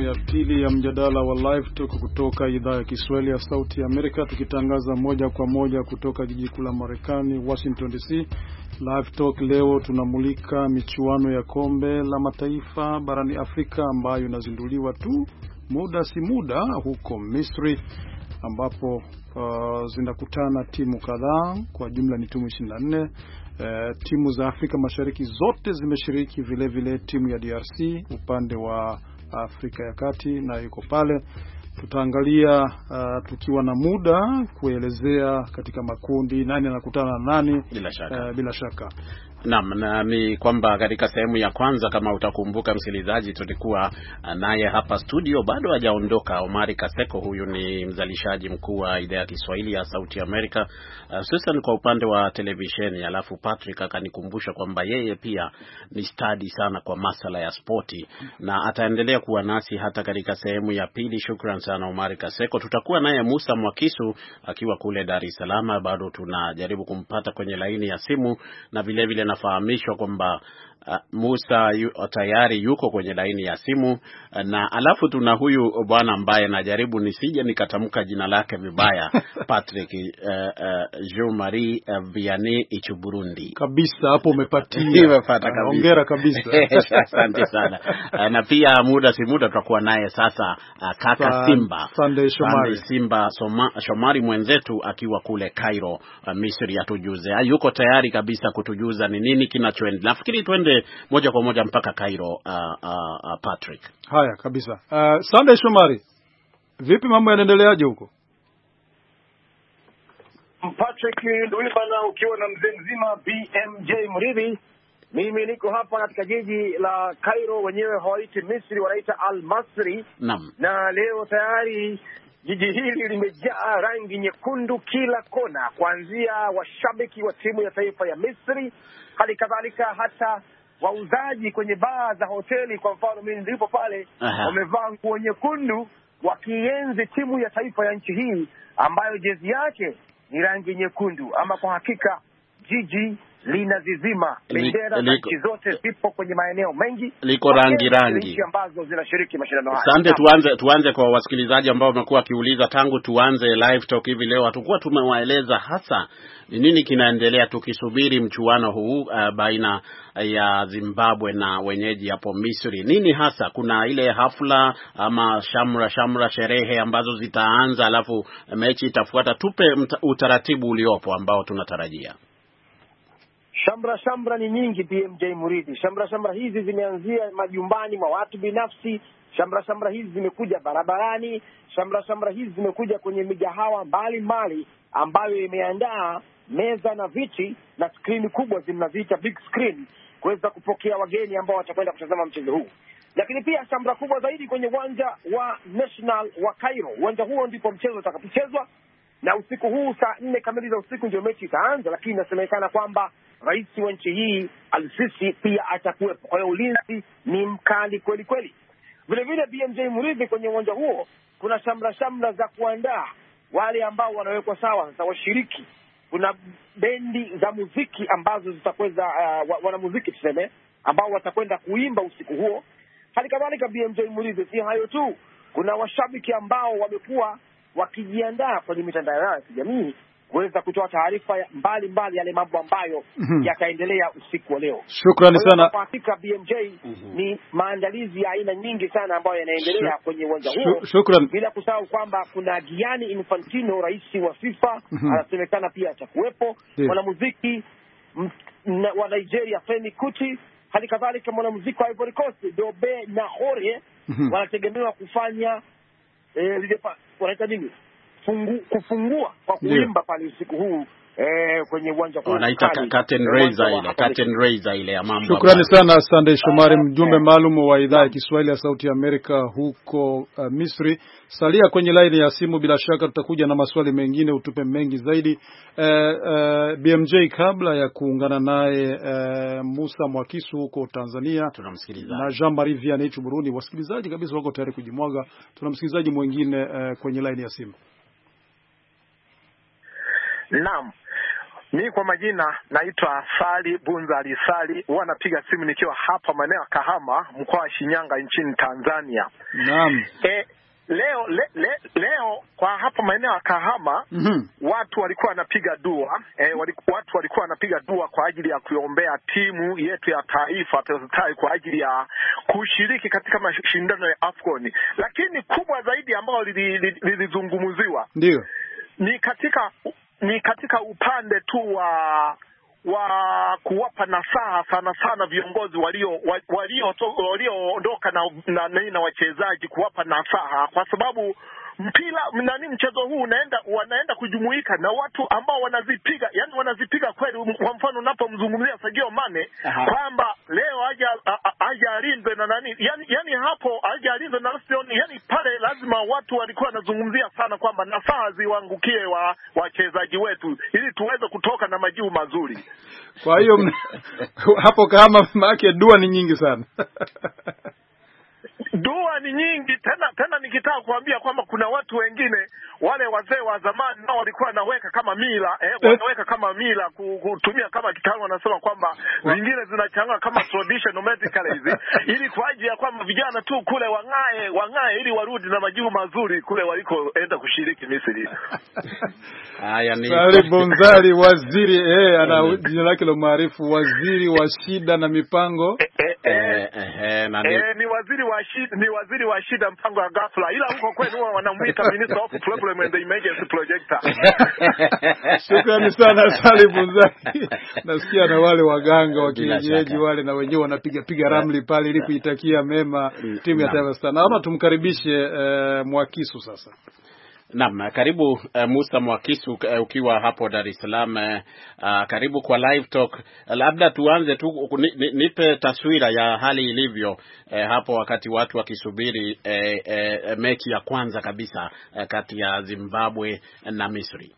ya pili ya mjadala wa Live Talk kutoka idhaa ya Kiswahili ya Sauti ya Amerika, tukitangaza moja kwa moja kutoka jiji kuu la Marekani, Washington D C. Live Talk leo tunamulika michuano ya kombe la mataifa barani Afrika ambayo inazinduliwa tu muda si muda huko Misri, ambapo uh, zinakutana timu kadhaa, kwa jumla ni timu ishirini na nne. Uh, timu za Afrika Mashariki zote zimeshiriki, vile vile timu ya D R C upande wa Afrika ya Kati na yuko pale. Tutaangalia uh, tukiwa na muda kuelezea katika makundi nani anakutana na nani bila shaka. Uh, bila shaka. Naam, na ni kwamba katika sehemu ya kwanza, kama utakumbuka msikilizaji, tulikuwa naye hapa studio, bado hajaondoka, Omari Kaseko. Huyu ni mzalishaji mkuu wa idhaa ya Kiswahili ya Sauti ya Amerika, hususan uh, kwa upande wa televisheni. Alafu Patrick akanikumbusha kwamba yeye pia ni stadi sana kwa masuala ya spoti, na ataendelea kuwa nasi hata katika sehemu ya pili. Shukran sana Omari Kaseko. Tutakuwa naye Musa Mwakisu akiwa kule Dar es Salaam, bado tunajaribu kumpata kwenye laini ya simu, na vile vile nafahamishwa kwamba uh, Musa yu, tayari yuko kwenye laini ya simu, uh, na alafu tuna huyu bwana ambaye najaribu nisije nikatamka jina lake vibaya Patrick uh, uh, Jean-Marie uh, Vianney Ichuburundi. Kabisa, hapo umepatia. Umepata kabisa. Hongera kabisa. Asante sana. Uh, na pia muda si muda tutakuwa naye sasa uh, kaka Sa Simba. Sunday Shomari. Sunday Simba Soma, Shomari mwenzetu akiwa kule Cairo, uh, Misri, atujuze. Uh, yuko tayari kabisa kutujuza ni nini kinachoendelea. Nafikiri twende moja kwa moja mpaka Cairo, uh, uh, uh, Patrick. Haya kabisa. Uh, Sunday Shomari, vipi mambo yanaendeleaje huko? Patrick Ndulibana ukiwa na mzee mzima B M J Mridhi. Mimi niko hapa katika jiji la Cairo, wenyewe hawaiti Misri, wanaita Al Masri. Naam. Na leo tayari jiji hili limejaa rangi nyekundu kila kona, kuanzia washabiki wa timu ya taifa ya Misri, hali kadhalika hata wauzaji kwenye baa za hoteli. Kwa mfano mimi nilipo pale, wamevaa nguo nyekundu wakienzi timu ya taifa ya nchi hii ambayo jezi yake ni rangi nyekundu. Ama kwa hakika jiji lina zizima, bendera za nchi zote zipo kwenye maeneo mengi, liko rangi rangi nchi ambazo zinashiriki mashindano haya. Asante. Tuanze tuanze kwa wasikilizaji ambao wamekuwa kiuliza tangu tuanze Live Talk hivi leo, hatakuwa tumewaeleza hasa ni nini kinaendelea tukisubiri mchuano huu uh, baina ya Zimbabwe na wenyeji hapo Misri. Nini hasa, kuna ile hafla ama shamra shamra sherehe ambazo zitaanza alafu mechi itafuata? Tupe utaratibu uliopo ambao tunatarajia. Shamra shamra ni nyingi B M J Muridi. Shamra shamra hizi zimeanzia majumbani mwa watu binafsi. Shamra shamra hizi zimekuja barabarani. Shamra shamra hizi zimekuja kwenye migahawa mbalimbali ambayo imeandaa meza na viti na skrini kubwa, zinaziita big screen, kuweza kupokea wageni ambao watakwenda kutazama mchezo huu. Lakini pia shamra kubwa zaidi kwenye uwanja wa National wa Cairo. Uwanja huo ndipo mchezo utakapochezwa, na usiku huu saa nne kamili za usiku ndio mechi itaanza. Lakini inasemekana kwamba rais wa nchi hii Al-Sisi pia atakuwepo, kwa hiyo ulinzi ni mkali kweli kweli. Vile vile B M J Muridhi, kwenye uwanja huo kuna shamra shamra za kuandaa wale ambao wanawekwa sawa sasa washiriki. Kuna bendi za muziki ambazo zitakwenda, uh, wanamuziki tuseme, ambao watakwenda kuimba usiku huo. Hali kadhalika B M J Muridhi, si hayo tu, kuna washabiki ambao wamekuwa wakijiandaa kwenye mitandao yao ya kijamii kuweza kutoa taarifa mbalimbali, yale mambo ambayo mm-hmm. yataendelea usiku wa leo. Shukrani sana. Kwa hakika B M J mm-hmm. ni maandalizi ya aina nyingi sana ambayo yanaendelea Shuk- kwenye uwanja huo. Shukrani. Bila kusahau kwamba kuna Gianni Infantino, rais wa FIFA, mm-hmm. anasemekana pia atakuwepo. Mwanamuziki yeah. wa Nigeria Femi Kuti, hali kadhalika mwanamuziki wa Ivory Coast Dobe na Hore mm-hmm. wanategemewa kufanya eh, wanaita nini? Fungu, kufungua kwa kuimba pale usiku huu eh, kwenye uwanja huu. Wanaita curtain raiser ile, curtain raiser ile ya mambo. Shukrani sana Sunday Shomari, mjumbe maalum wa idhaa ya Kiswahili ya Sauti ya Amerika huko uh, Misri. Salia kwenye line ya simu, bila shaka tutakuja na maswali mengine, utupe mengi zaidi. Uh, uh, B M J, kabla ya kuungana naye uh, Musa Mwakisu huko Tanzania, tunamsikiliza na Jean-Marie Vianney Burundi, wasikilizaji kabisa wako tayari kujimwaga. Tunamsikilizaji mwingine uh, kwenye line ya simu. Naam. Mi kwa majina naitwa Sali Bunzali Sali, huwa napiga simu nikiwa hapa maeneo ya Kahama, mkoa wa Shinyanga nchini Tanzania. Naam. E, leo le, le, leo kwa hapa maeneo ya Kahama mm-hmm. watu walikuwa wanapiga dua, e, waliku, watu walikuwa wanapiga dua kwa ajili ya kuombea timu yetu ya taifa Taifa kwa ajili ya kushiriki katika mashindano ya AFCON. Lakini kubwa zaidi ambao lilizungumziwa ndio ni katika ni katika upande tu wa wa kuwapa nasaha sana sana viongozi walio walio walioondoka na na, na, na wachezaji, kuwapa nasaha kwa sababu mpira nani mchezo huu unaenda wanaenda kujumuika na watu ambao wanazipiga, yani wanazipiga kweli. Kwa mfano unapomzungumzia Sadio Mane kwamba leo haja haja alindwe na nani, yani yani hapo haja alindwe na Arsenal, yani pale lazima watu walikuwa wanazungumzia sana kwamba nasaha ziwaangukie wa wachezaji wetu ili tuweze kutoka na majibu mazuri. Kwa hiyo hapo kama maana dua ni nyingi sana. Dua ni nyingi tena tena, nikitaka kuambia kwamba kuna watu wengine wale wazee wa zamani nao walikuwa wanaweka kama mila eh, wanaweka kama mila kutumia kama kitaalamu wanasema kwamba vingine zinachanga kama traditional medical hizi ili kwa ajili ya kwamba vijana tu kule wangae wangae ili warudi na majibu mazuri kule walikoenda kushiriki Misri. Haya ni Sali Bunzali waziri eh ana jina lake la maarufu, waziri wa shida na mipango. Eh eh, eh, eh, na ni, eh, ni waziri wa shida ni waziri wa shida mpango ya ghafla, ila huko kwenu wanamuita minister of problem and emergency projector. Shukrani sana Sali Bunzali. Nasikia na wale waganga wa kienyeji wale na wenyewe wanapiga piga ramli pale ili kuitakia mema timu ya Taifa Stars. Naomba tumkaribishe uh, Mwakisu sasa. Naam, karibu uh, Musa Mwakisu uh, ukiwa hapo Dar es Salaam. Uh, karibu kwa Live Talk. Uh, labda tuanze tu ni, nipe taswira ya hali ilivyo uh, hapo wakati watu wakisubiri uh, uh, mechi ya kwanza kabisa uh, kati ya Zimbabwe na Misri.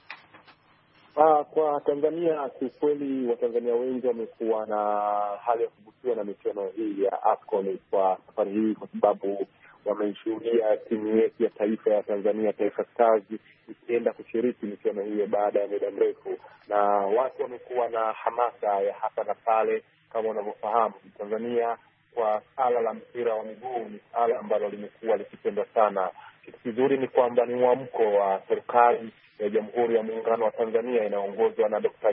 Ah, kwa Tanzania kiukweli Watanzania wengi wamekuwa na hali ya kuvutiwa na michuano hii ya AFCON kwa safari hii, kwa sababu wameishuhudia timu yetu ya taifa ya Tanzania Taifa Stars ikienda kushiriki michuano hiyo baada ya muda mrefu, na watu wamekuwa na hamasa ya hapa na pale. Kama unavyofahamu, Tanzania kwa sala la mpira wa miguu ni sala ambalo limekuwa likipendwa sana. Kitu kizuri ni kwamba ni mwamko wa serikali ya Jamhuri ya Muungano wa Tanzania inaongozwa na Dr.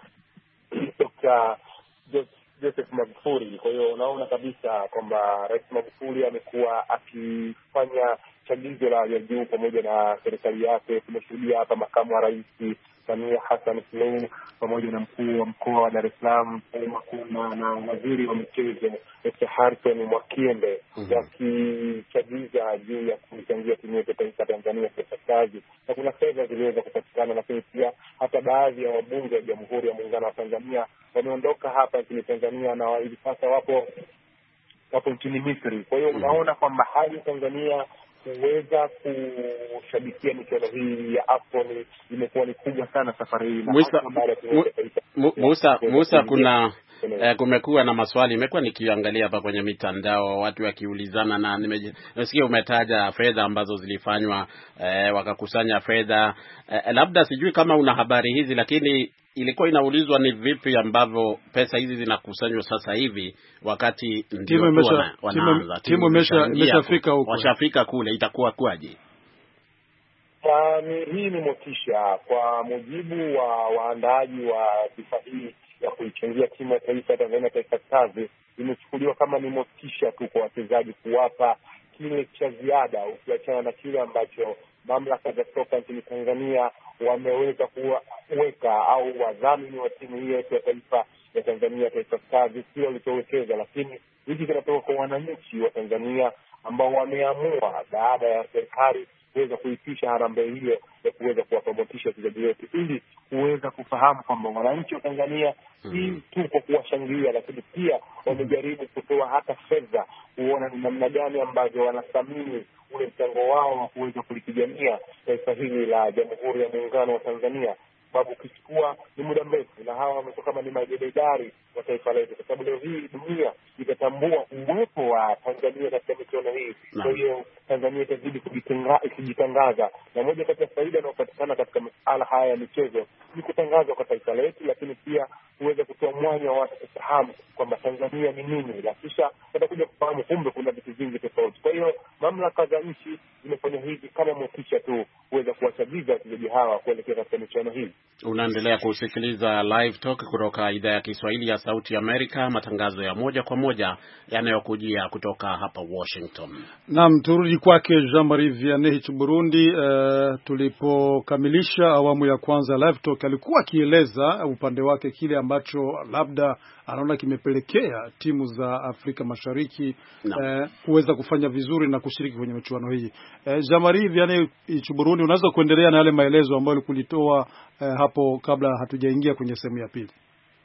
Dr. Joseph Magufuli. Kwa hiyo unaona kabisa kwamba Rais Magufuli amekuwa akifanya chagizo la ya juu pamoja na serikali yake. Tumeshuhudia hapa makamu wa rais Samia Hassan Suluhu pamoja na mkuu wa mkoa wa Dar es Salaam Makuna na waziri wa michezo Mister Harrison Mwakyembe yakichagiza juu ya kuchangia timu yetu taifa Tanzania Taifa Stars, na kuna fedha ziliweza kupatikana. Lakini pia hata baadhi ya wabunge wa Jamhuri ya Muungano wa Tanzania wameondoka hapa nchini Tanzania na hivi sasa wapo wapo nchini Misri. Kwa hiyo unaona kwamba hali ya Tanzania kuweza kushabikia michuano hii ya AFCON imekuwa ni kubwa sana safari hii. Musa, Musa, Musa kuna eh, kumekuwa na maswali, imekuwa nikiangalia hapa kwenye mitandao watu wakiulizana, na nimesikia umetaja fedha ambazo zilifanywa eh, wakakusanya fedha eh, labda sijui kama una habari hizi, lakini ilikuwa inaulizwa ni vipi ambavyo pesa hizi zinakusanywa sasa hivi wakati ndio wanaanza timu imeshafika huko washafika kule, itakuwa kwaje? Ni hii ni motisha kwa mujibu wa waandaaji wa sifa hii ya kuichangia timu ya taifa Tanzania Taifa Stars, imechukuliwa kama ni motisha tu kwa wachezaji, kuwapa kile cha ziada ukiachana na kile ambacho mamlaka za soka nchini Tanzania wameweza kuweka au wadhamini wa timu hii ya taifa ya Tanzania Taifa Stars sio walichowekeza, lakini hiki kinatoka kwa wananchi wa Tanzania ambao wameamua baada ya serikali kuweza kuitisha harambee hiyo ya kuweza kuwapromotisha wachezaji wetu, ili kuweza kufahamu kwamba wananchi wa Tanzania si tu kwa kuwashangilia, lakini pia wamejaribu kutoa hata fedha kuona ni namna gani ambavyo wanathamini ule mchango wao wa kuweza kulikigania taifa hili la Jamhuri ya Muungano wa Tanzania. sababu ukichukua ni muda mrefu, na hawa wamekuwa kama ni majededari wa taifa letu, kwa sababu leo hii dunia itatambua uwepo wa Tanzania katika michuano hii. Kwa hiyo Tanzania itazidi kujitangaza, na moja kati ya faida inayopatikana katika masuala haya ya michezo ni kutangazwa kwa taifa letu, lakini pia kuweza kutoa mwanya wa watu kufahamu kwamba Tanzania ni nini, na kisha watakuja kufahamu kumbe kuna vitu vingi tofauti. Kwa hiyo mamlaka za nchi zimefanya hivi kama motisha tu kuweza kuwachagiza wachezaji hawa kuelekea katika michuano hii. Unaendelea kusikiliza Live Talk kutoka idhaa ya Kiswahili ya Sauti Amerika, matangazo ya moja kwa moja yanayokujia kutoka hapa Washington. Naam, turudi kwake Jean-Marie Vianney Burundi. Uh, tulipokamilisha awamu ya kwanza Live Talk, alikuwa akieleza upande wake kile ambacho labda anaona kimepelekea timu za Afrika Mashariki no. uh, kuweza kufanya vizuri na kushiriki kwenye michuano hii. Uh, Jean-Marie Vianney Burundi, unaweza kuendelea na yale maelezo ambayo ulikulitoa uh, hapo kabla hatujaingia kwenye sehemu ya pili?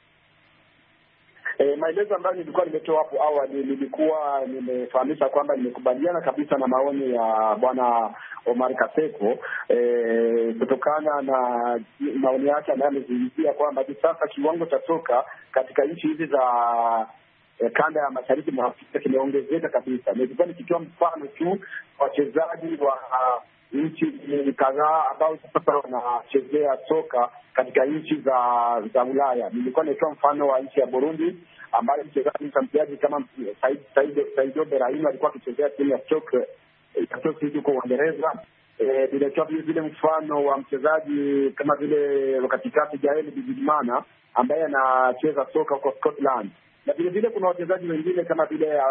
E, maelezo ambayo nilikuwa nimetoa hapo awali, nilikuwa nimefahamisha kwamba nimekubaliana kabisa na maoni ya Bwana Omar Kaseko e, kutokana na maoni yake ambayo amezungumzia kwamba sasa kiwango cha soka katika nchi hizi za e, kanda ya mashariki mwa Afrika kimeongezeka kabisa. Nilikuwa nikitoa mfano tu wachezaji wa uh, nchi kadhaa ambao sasa wanachezea soka katika nchi za za Ulaya. Nilikuwa nitoa mfano wa nchi ya Burundi ambayo mchezaji mtampiaji kama Saido Berahim alikuwa akichezea timu ya Stoke Stoke huko Uingereza. Eh, nilitoa vile mfano wa mchezaji kama vile katikati Jael Bizimana ambaye anacheza soka huko Scotland. Na vile vile kuna wachezaji wengine kama vile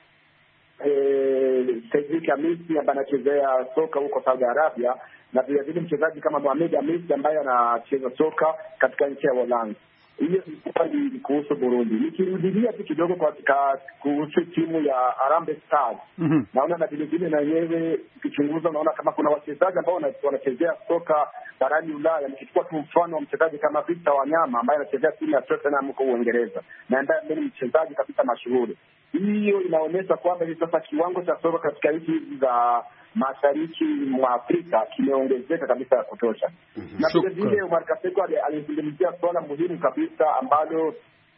Eh, Cedric Amisi ambaye anachezea soka huko Saudi Arabia, na vile vile mchezaji kama Mohamed Amisi ambaye anacheza soka katika nchi ya Uholanzi. Hiyo ni kuhusu Burundi. Nikirudia tu kidogo kwa kuhusu timu ya Harambee Stars. Mm-hmm. Naona na vile vile na yenyewe ukichunguza unaona kama kuna wachezaji ambao wanachezea soka barani Ulaya. Nikichukua tu mfano wa mchezaji kama Victor Wanyama ambaye anachezea timu ya Tottenham huko Uingereza, na ndiye ni mchezaji kabisa mashuhuri. Hiyo inaonyesha kwamba hivi sasa kiwango cha soka katika nchi hizi za mashariki mwa Afrika kimeongezeka kabisa ya kutosha. Mm-hmm. Na vile vile Omar Kaseko alizungumzia swala muhimu kabisa ambalo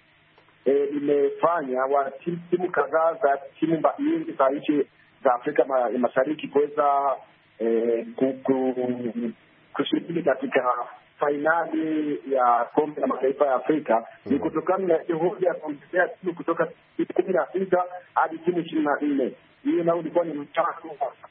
limefanya e, wa timu kadhaa za timu nyingi za nchi za Afrika ma, mashariki kuweza e, kushiriki katika fainali ya kombe la mataifa ya Afrika. Mm-hmm. Ni kutokana na juhudi ya kuongezea timu kutoka kumi na sita hadi timu ishirini na nne. Hiyo nao ulikuwa ni mchakato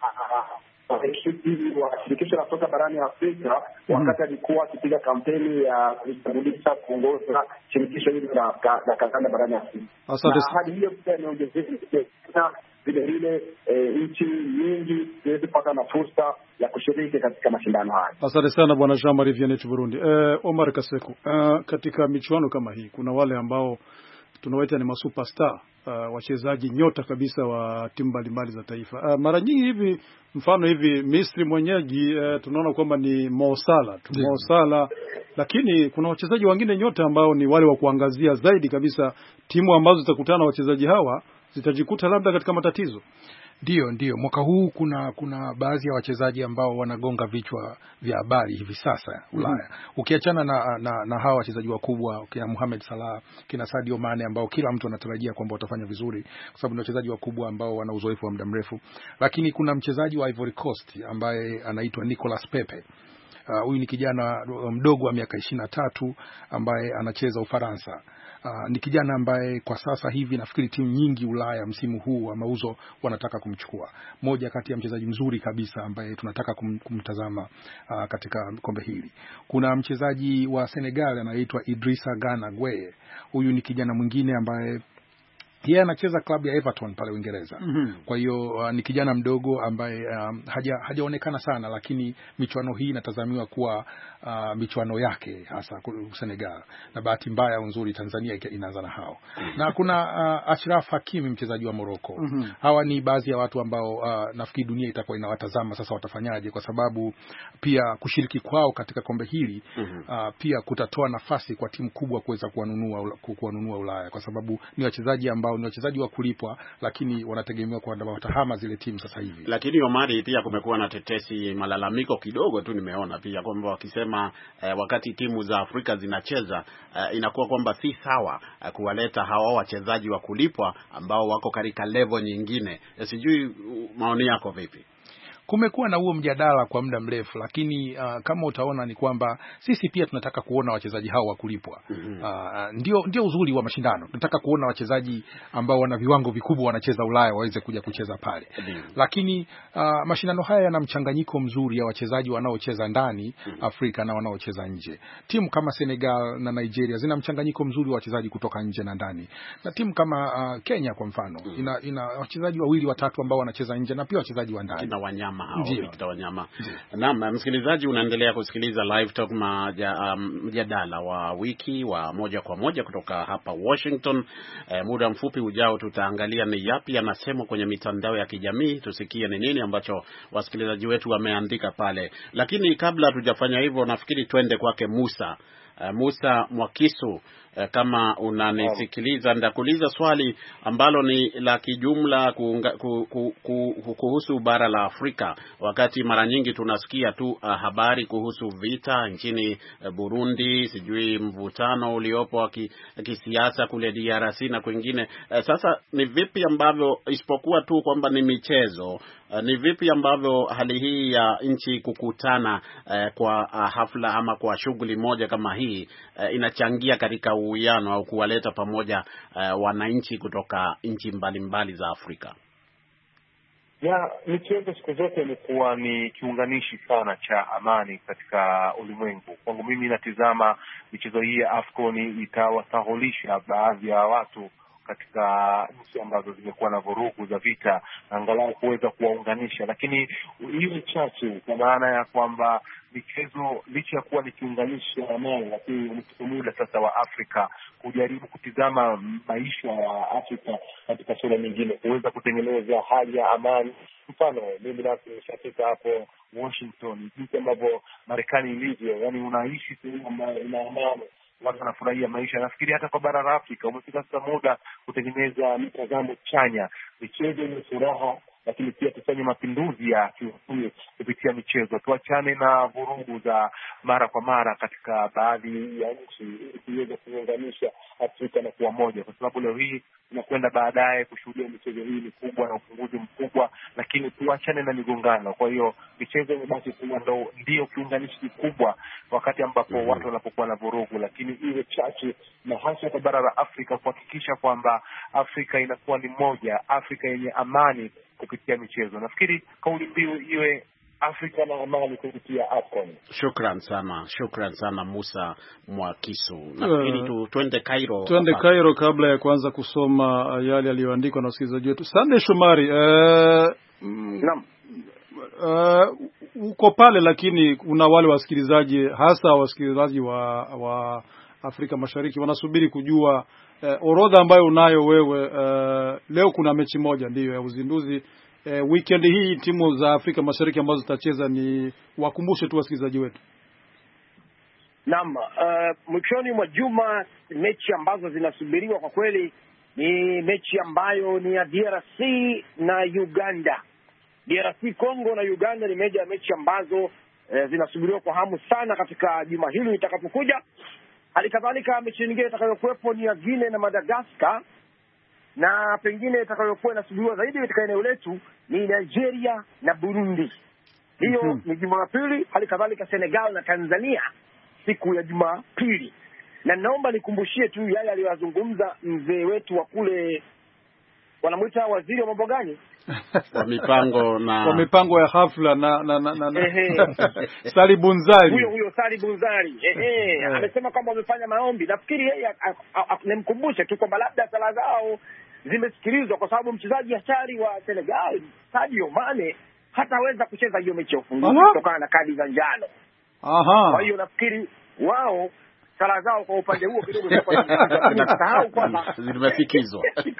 wa shirikisho la soka barani Afrika. Mm-hmm. Wakati alikuwa akipiga kampeni ya kutambulisha kuongoza shirikisho hili la kandanda barani Afrika. Asante. Na hadi hiyo pia inaongezeka vile vile nchi nyingi ziweze kupata na fursa ya kushiriki katika mashindano haya. Asante sana Bwana Jean-Marie Vianney Burundi. Eh, Omar Kaseko, uh, katika michuano kama hii kuna wale ambao tunawaita ni masuperstar, uh, wachezaji nyota kabisa wa timu mbalimbali za taifa. Uh, mara nyingi hivi mfano hivi Misri mwenyeji uh, tunaona kwamba ni Mo Salah, yeah. Mo Salah, lakini kuna wachezaji wengine nyota ambao ni wale wa kuangazia zaidi kabisa. Timu ambazo zitakutana wachezaji hawa zitajikuta labda katika matatizo. Ndio, ndio. Mwaka huu kuna kuna baadhi ya wachezaji ambao wanagonga vichwa vya habari hivi sasa Ulaya. Mm-hmm. Ukiachana na, na na hawa wachezaji wakubwa kina Mohamed Salah, kina Sadio Mane ambao kila mtu anatarajia kwamba watafanya vizuri kwa sababu ni wachezaji wakubwa ambao wana uzoefu wa muda mrefu. Lakini kuna mchezaji wa Ivory Coast ambaye anaitwa Nicolas Pepe. Huyu uh, ni kijana mdogo wa miaka ishirini na tatu ambaye anacheza Ufaransa. Uh, ni kijana ambaye kwa sasa hivi nafikiri timu nyingi Ulaya msimu huu wa mauzo wanataka kumchukua. Moja kati ya mchezaji mzuri kabisa ambaye tunataka kum, kumtazama uh, katika kombe hili. Kuna mchezaji wa Senegal anaitwa Idrissa Gana Gueye. Huyu ni kijana mwingine ambaye yeye anacheza klabu ya Everton pale Uingereza. Mm-hmm. Kwa hiyo uh, ni kijana mdogo ambaye um, haja hajaonekana sana, lakini michuano hii inatazamiwa kuwa uh, michuano yake hasa Senegal. Na bahati mbaya nzuri Tanzania inaanza na hao. Mm-hmm. Na kuna uh, Ashraf Hakimi mchezaji wa Morocco. Mm-hmm. Hawa ni baadhi ya watu ambao uh, nafikiri dunia itakuwa inawatazama sasa watafanyaje, kwa sababu pia kushiriki kwao katika kombe hili mm-hmm. uh, pia kutatoa nafasi kwa timu kubwa kuweza kuwanunua kuwanunua Ulaya, kwa sababu ni wachezaji ambao ambao ni wachezaji wa kulipwa, lakini wanategemewa kwamba watahama zile timu sasa hivi. Lakini Omari, pia kumekuwa na tetesi, malalamiko kidogo tu nimeona pia kwamba wakisema eh, wakati timu za Afrika zinacheza eh, inakuwa kwamba si sawa eh, kuwaleta hawa wachezaji wa kulipwa ambao wako katika level nyingine. Eh, sijui maoni yako vipi? Kumekuwa na huo mjadala kwa muda mrefu, lakini uh, kama utaona ni kwamba sisi pia tunataka kuona wachezaji hao wa kulipwa. Mm-hmm. Uh, ndio ndio uzuri wa mashindano. Tunataka kuona wachezaji ambao wana viwango vikubwa wanacheza Ulaya waweze kuja kucheza pale. Mm-hmm. Lakini uh, mashindano haya yana mchanganyiko mzuri ya wachezaji wanaocheza ndani mm-hmm. Afrika na wanaocheza nje. Timu kama Senegal na Nigeria zina mchanganyiko mzuri wa wachezaji kutoka nje na ndani. Na timu kama uh, Kenya kwa mfano mm-hmm. ina, ina wachezaji wawili watatu ambao wanacheza nje na pia wachezaji wa ndani. Kina Wanyama hao, Victor Wanyama. Naam, msikilizaji, unaendelea kusikiliza Live Talk, mjadala um, wa wiki wa moja kwa moja kutoka hapa Washington. E, muda mfupi ujao tutaangalia ni yapi yanasema kwenye mitandao ya kijamii, tusikie ni nini ambacho wasikilizaji wetu wameandika pale. Lakini kabla hatujafanya hivyo, nafikiri twende kwake Musa. Uh, Musa Mwakisu, uh, kama unanisikiliza, ndakuuliza swali ambalo ni la kijumla kuhusu bara la Afrika. Wakati mara nyingi tunasikia tu uh, habari kuhusu vita nchini uh, Burundi, sijui mvutano uliopo wa kisiasa kule D R C na kwingine. Uh, sasa ni vipi ambavyo, isipokuwa tu kwamba ni michezo, uh, ni vipi ambavyo hali hii ya nchi kukutana uh, kwa uh, hafla ama kwa shughuli moja kama hii Uh, inachangia katika uwiano au kuwaleta pamoja uh, wananchi kutoka nchi mbalimbali za Afrika? Ya, michezo siku zote imekuwa ni kiunganishi sana cha amani katika ulimwengu. Kwangu mimi natizama michezo hii ya AFCON itawasahulisha baadhi ya watu katika nchi ambazo zimekuwa na vurugu za vita, angalau kuweza kuwaunganisha. Lakini hiyo chache, kwa maana ya kwamba michezo licha ya kuwa ni kiunganishi ya amani, lakini ni muda sasa wa Afrika kujaribu kutizama maisha ya Afrika katika sura nyingine, kuweza kutengeneza hali ya amani. Mfano, mimi binafsi nishafika hapo Washington, jinsi ambavyo Marekani ilivyo, yani unaishi sehemu ambayo ina amani, watu wanafurahia maisha. Nafikiri hata kwa bara la Afrika umefika sasa muda kutengeneza mitazamo chanya, michezo ni furaha, lakini pia tufanye mapinduzi ya kiuchumi kupitia michezo. Tuachane na vurugu za mara kwa mara katika baadhi ya nchi, ili tuweze kuunganisha Afrika na kuwa moja, kwa sababu leo hii tunakwenda baadaye kushuhudia michezo hii mikubwa na ufunguzi mkubwa, lakini tuachane na migongano. Kwa hiyo michezo imebaki kuwa ndo ndio kiunganishi kikubwa wakati ambapo mm-hmm. watu wanapokuwa na vurugu, lakini iwe chache, na hasa kwa bara la Afrika kuhakikisha kwamba Afrika inakuwa ni moja, Afrika yenye amani kupitia michezo. Nafikiri kauli mbiu iwe Afrika na amani kupitia AFCON. Shukran sana, shukran sana Musa Mwakisu. Nafikiri tu twende Cairo. Twende Cairo kabla ya kuanza kusoma yale yaliyoandikwa na wasikilizaji wetu. Sunday Shomari, eh uh, naam. Uh, uko pale, lakini kuna wale wasikilizaji, hasa wasikilizaji wa wa Afrika Mashariki, wanasubiri kujua uh, orodha ambayo unayo wewe. Uh, leo kuna mechi moja ndiyo ya uzinduzi. Uh, weekend hii timu za Afrika Mashariki ambazo zitacheza, ni wakumbushe tu wasikilizaji wetu. Naam, uh, mwishoni mwa juma mechi ambazo zinasubiriwa kwa kweli ni mechi ambayo ni ya D R C na Uganda. D R C Congo na Uganda ni moja ya mechi ambazo eh, zinasubiriwa kwa hamu sana katika juma hili itakapokuja. Halikadhalika mechi nyingine itakayokuwepo ni ya Guinea na Madagascar, na pengine itakayokuwa inasubiriwa zaidi katika eneo letu ni Nigeria na Burundi. Hiyo mm -hmm. ni Jumapili. Halikadhalika Senegal na Tanzania siku ya Jumapili. Na naomba nikumbushie tu yale aliyozungumza mzee wetu wa kule, wanamuita waziri wa mambo gani? Kwa mipango na kwa mipango ya hafla na na na, na, na. Sali Bunzali. Huyo huyo Sali Bunzali. Ehe, amesema kwamba wamefanya maombi. Nafikiri yeye nimkumbushe tu kwamba labda sala zao zimesikilizwa, kwa sababu mchezaji hatari wa Senegal Sadio Mane hataweza kucheza hiyo mechi ya ufunguzi kutokana na kadi za njano. Aha. Kwa hiyo nafikiri wao sala zao kwa upande huo kidogo zinasahau kwamba zimefikizwa.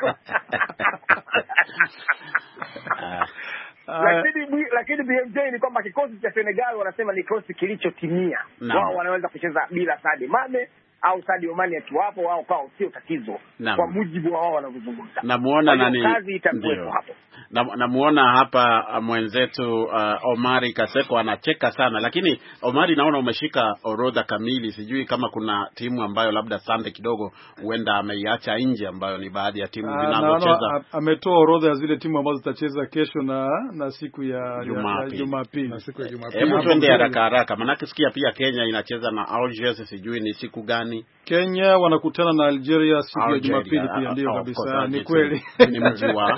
Lakini lakini B M J ni kwamba kikosi cha Senegal wanasema ni kikosi kilichotimia. Wao wanaweza kucheza bila Sadio Mane au Sadio Mane akiwapo wao kwao sio tatizo, kwa mujibu wa wao wanavyozungumza. Namuona nani kazi itakuwepo hapo. Na namuona hapa mwenzetu uh, Omari Kaseko anacheka sana, lakini Omari, naona umeshika orodha kamili. Sijui kama kuna timu ambayo labda Sande kidogo huenda ameiacha nje, ambayo ni baadhi ya timu zinazocheza. Ametoa orodha ya zile timu ambazo zitacheza kesho na na siku ya Jumapili. Na siku ya Jumapili. Hebu twende haraka haraka, maana sikia pia Kenya inacheza na Algiers, sijui ni siku gani. Kenya wanakutana na Algeria siku ya Jumapili pia, ndio kabisa, ni kweli. Ni mji wa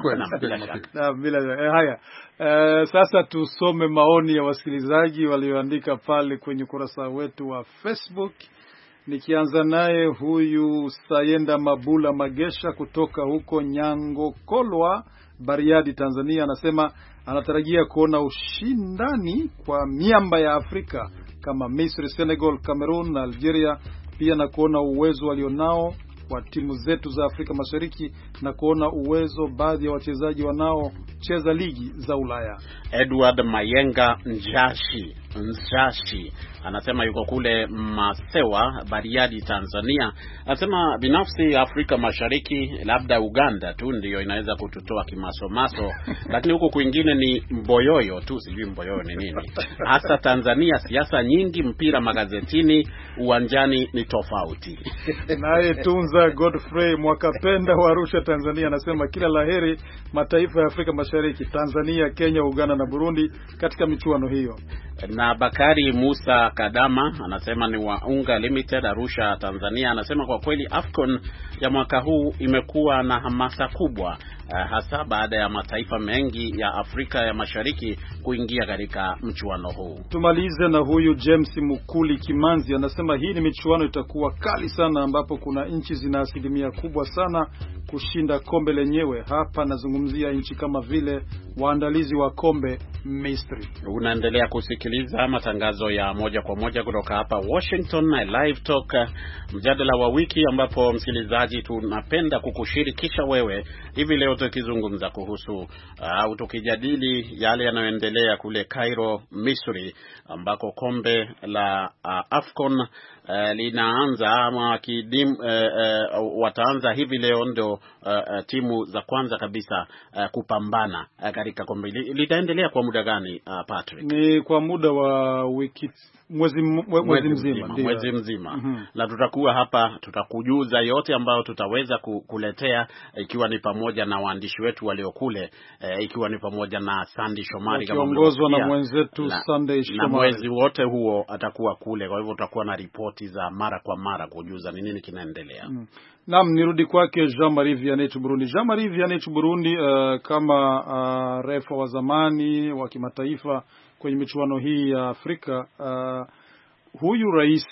na bila haya. Uh, sasa tusome maoni ya wasikilizaji walioandika pale kwenye ukurasa wetu wa Facebook. Nikianza naye huyu Sayenda Mabula Magesha kutoka huko Nyangokolwa, Bariadi, Tanzania, anasema anatarajia kuona ushindani kwa miamba ya Afrika kama Misri, Senegal, Cameroon na Algeria, pia na kuona uwezo walionao kwa timu zetu za Afrika Mashariki na kuona uwezo baadhi ya wachezaji wanaocheza ligi za Ulaya. Edward Mayenga Njashi Njashi anasema yuko kule Masewa, Bariadi, Tanzania. Anasema binafsi Afrika Mashariki labda Uganda tu ndio inaweza kututoa kimasomaso lakini huko kwingine ni mboyoyo tu, sijui mboyoyo ni nini. Hasa Tanzania siasa nyingi, mpira magazetini, uwanjani ni tofauti. Naye Tunza Godfrey Mwakapenda wa Arusha, Tanzania, anasema kila laheri mataifa ya Afrika Mashariki, Tanzania, Kenya, Uganda na Burundi katika michuano hiyo. Na Bakari Musa Kadama anasema ni wa Unga Limited, Arusha, Tanzania, anasema kwa kweli AFCON ya mwaka huu imekuwa na hamasa kubwa, uh, hasa baada ya mataifa mengi ya Afrika ya Mashariki kuingia katika mchuano huu. Tumalize na huyu James Mukuli Kimanzi, anasema hii ni michuano itakuwa kali sana, ambapo kuna nchi zina asilimia kubwa sana kushinda kombe lenyewe. Hapa nazungumzia nchi kama vile waandalizi wa kombe Misri. Unaendelea kusikiliza matangazo ya moja kwa moja kutoka hapa Washington na Live Talk, mjadala wa wiki, ambapo msikilizaji tunapenda kukushirikisha wewe. Hivi leo tukizungumza kuhusu au uh, tukijadili yale yanayoendelea kule Cairo, Misri, ambako kombe la uh, AFCON uh, linaanza ama kidim, uh, uh, wataanza hivi leo, ndio uh, uh, timu za kwanza kabisa uh, kupambana uh, katika kombe. Litaendelea kwa muda gani, uh, Patrick? Ni kwa muda wa wiki mwezi mwezi mzima, mwezi mzima. Mm-hmm. Na tutakuwa hapa, tutakujuza yote ambayo tutaweza kuletea, ikiwa ni pamoja na waandishi wetu walio kule, e, ikiwa ni pamoja na Sandy Shomari kama kiongozwa na mwenzetu Sunday Shomari. Na mwezi wote huo atakuwa kule, kwa hivyo tutakuwa na ripoti za mara kwa mara kujuza ni nini kinaendelea. Mm. Naam, nirudi kwake Jean-Marie Vianney Burundi. Jean-Marie Vianney Burundi, uh, kama uh, refa wa zamani wa kimataifa kwenye michuano hii ya Afrika, uh, huyu rais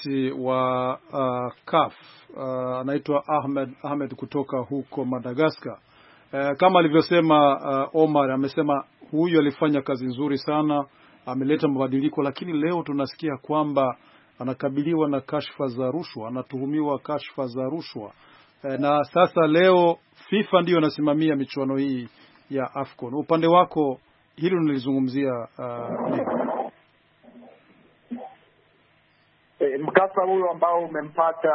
wa uh, C A F uh, anaitwa Ahmed Ahmed kutoka huko Madagascar. Uh, kama alivyosema uh, Omar, amesema huyu alifanya kazi nzuri sana, ameleta mabadiliko, lakini leo tunasikia kwamba anakabiliwa na kashfa za rushwa, anatuhumiwa kashfa za rushwa. Uh, na sasa leo FIFA ndio anasimamia michuano hii ya AFCON. Upande wako hilo nilizungumzia uh, e, mkasa huyo ambao umempata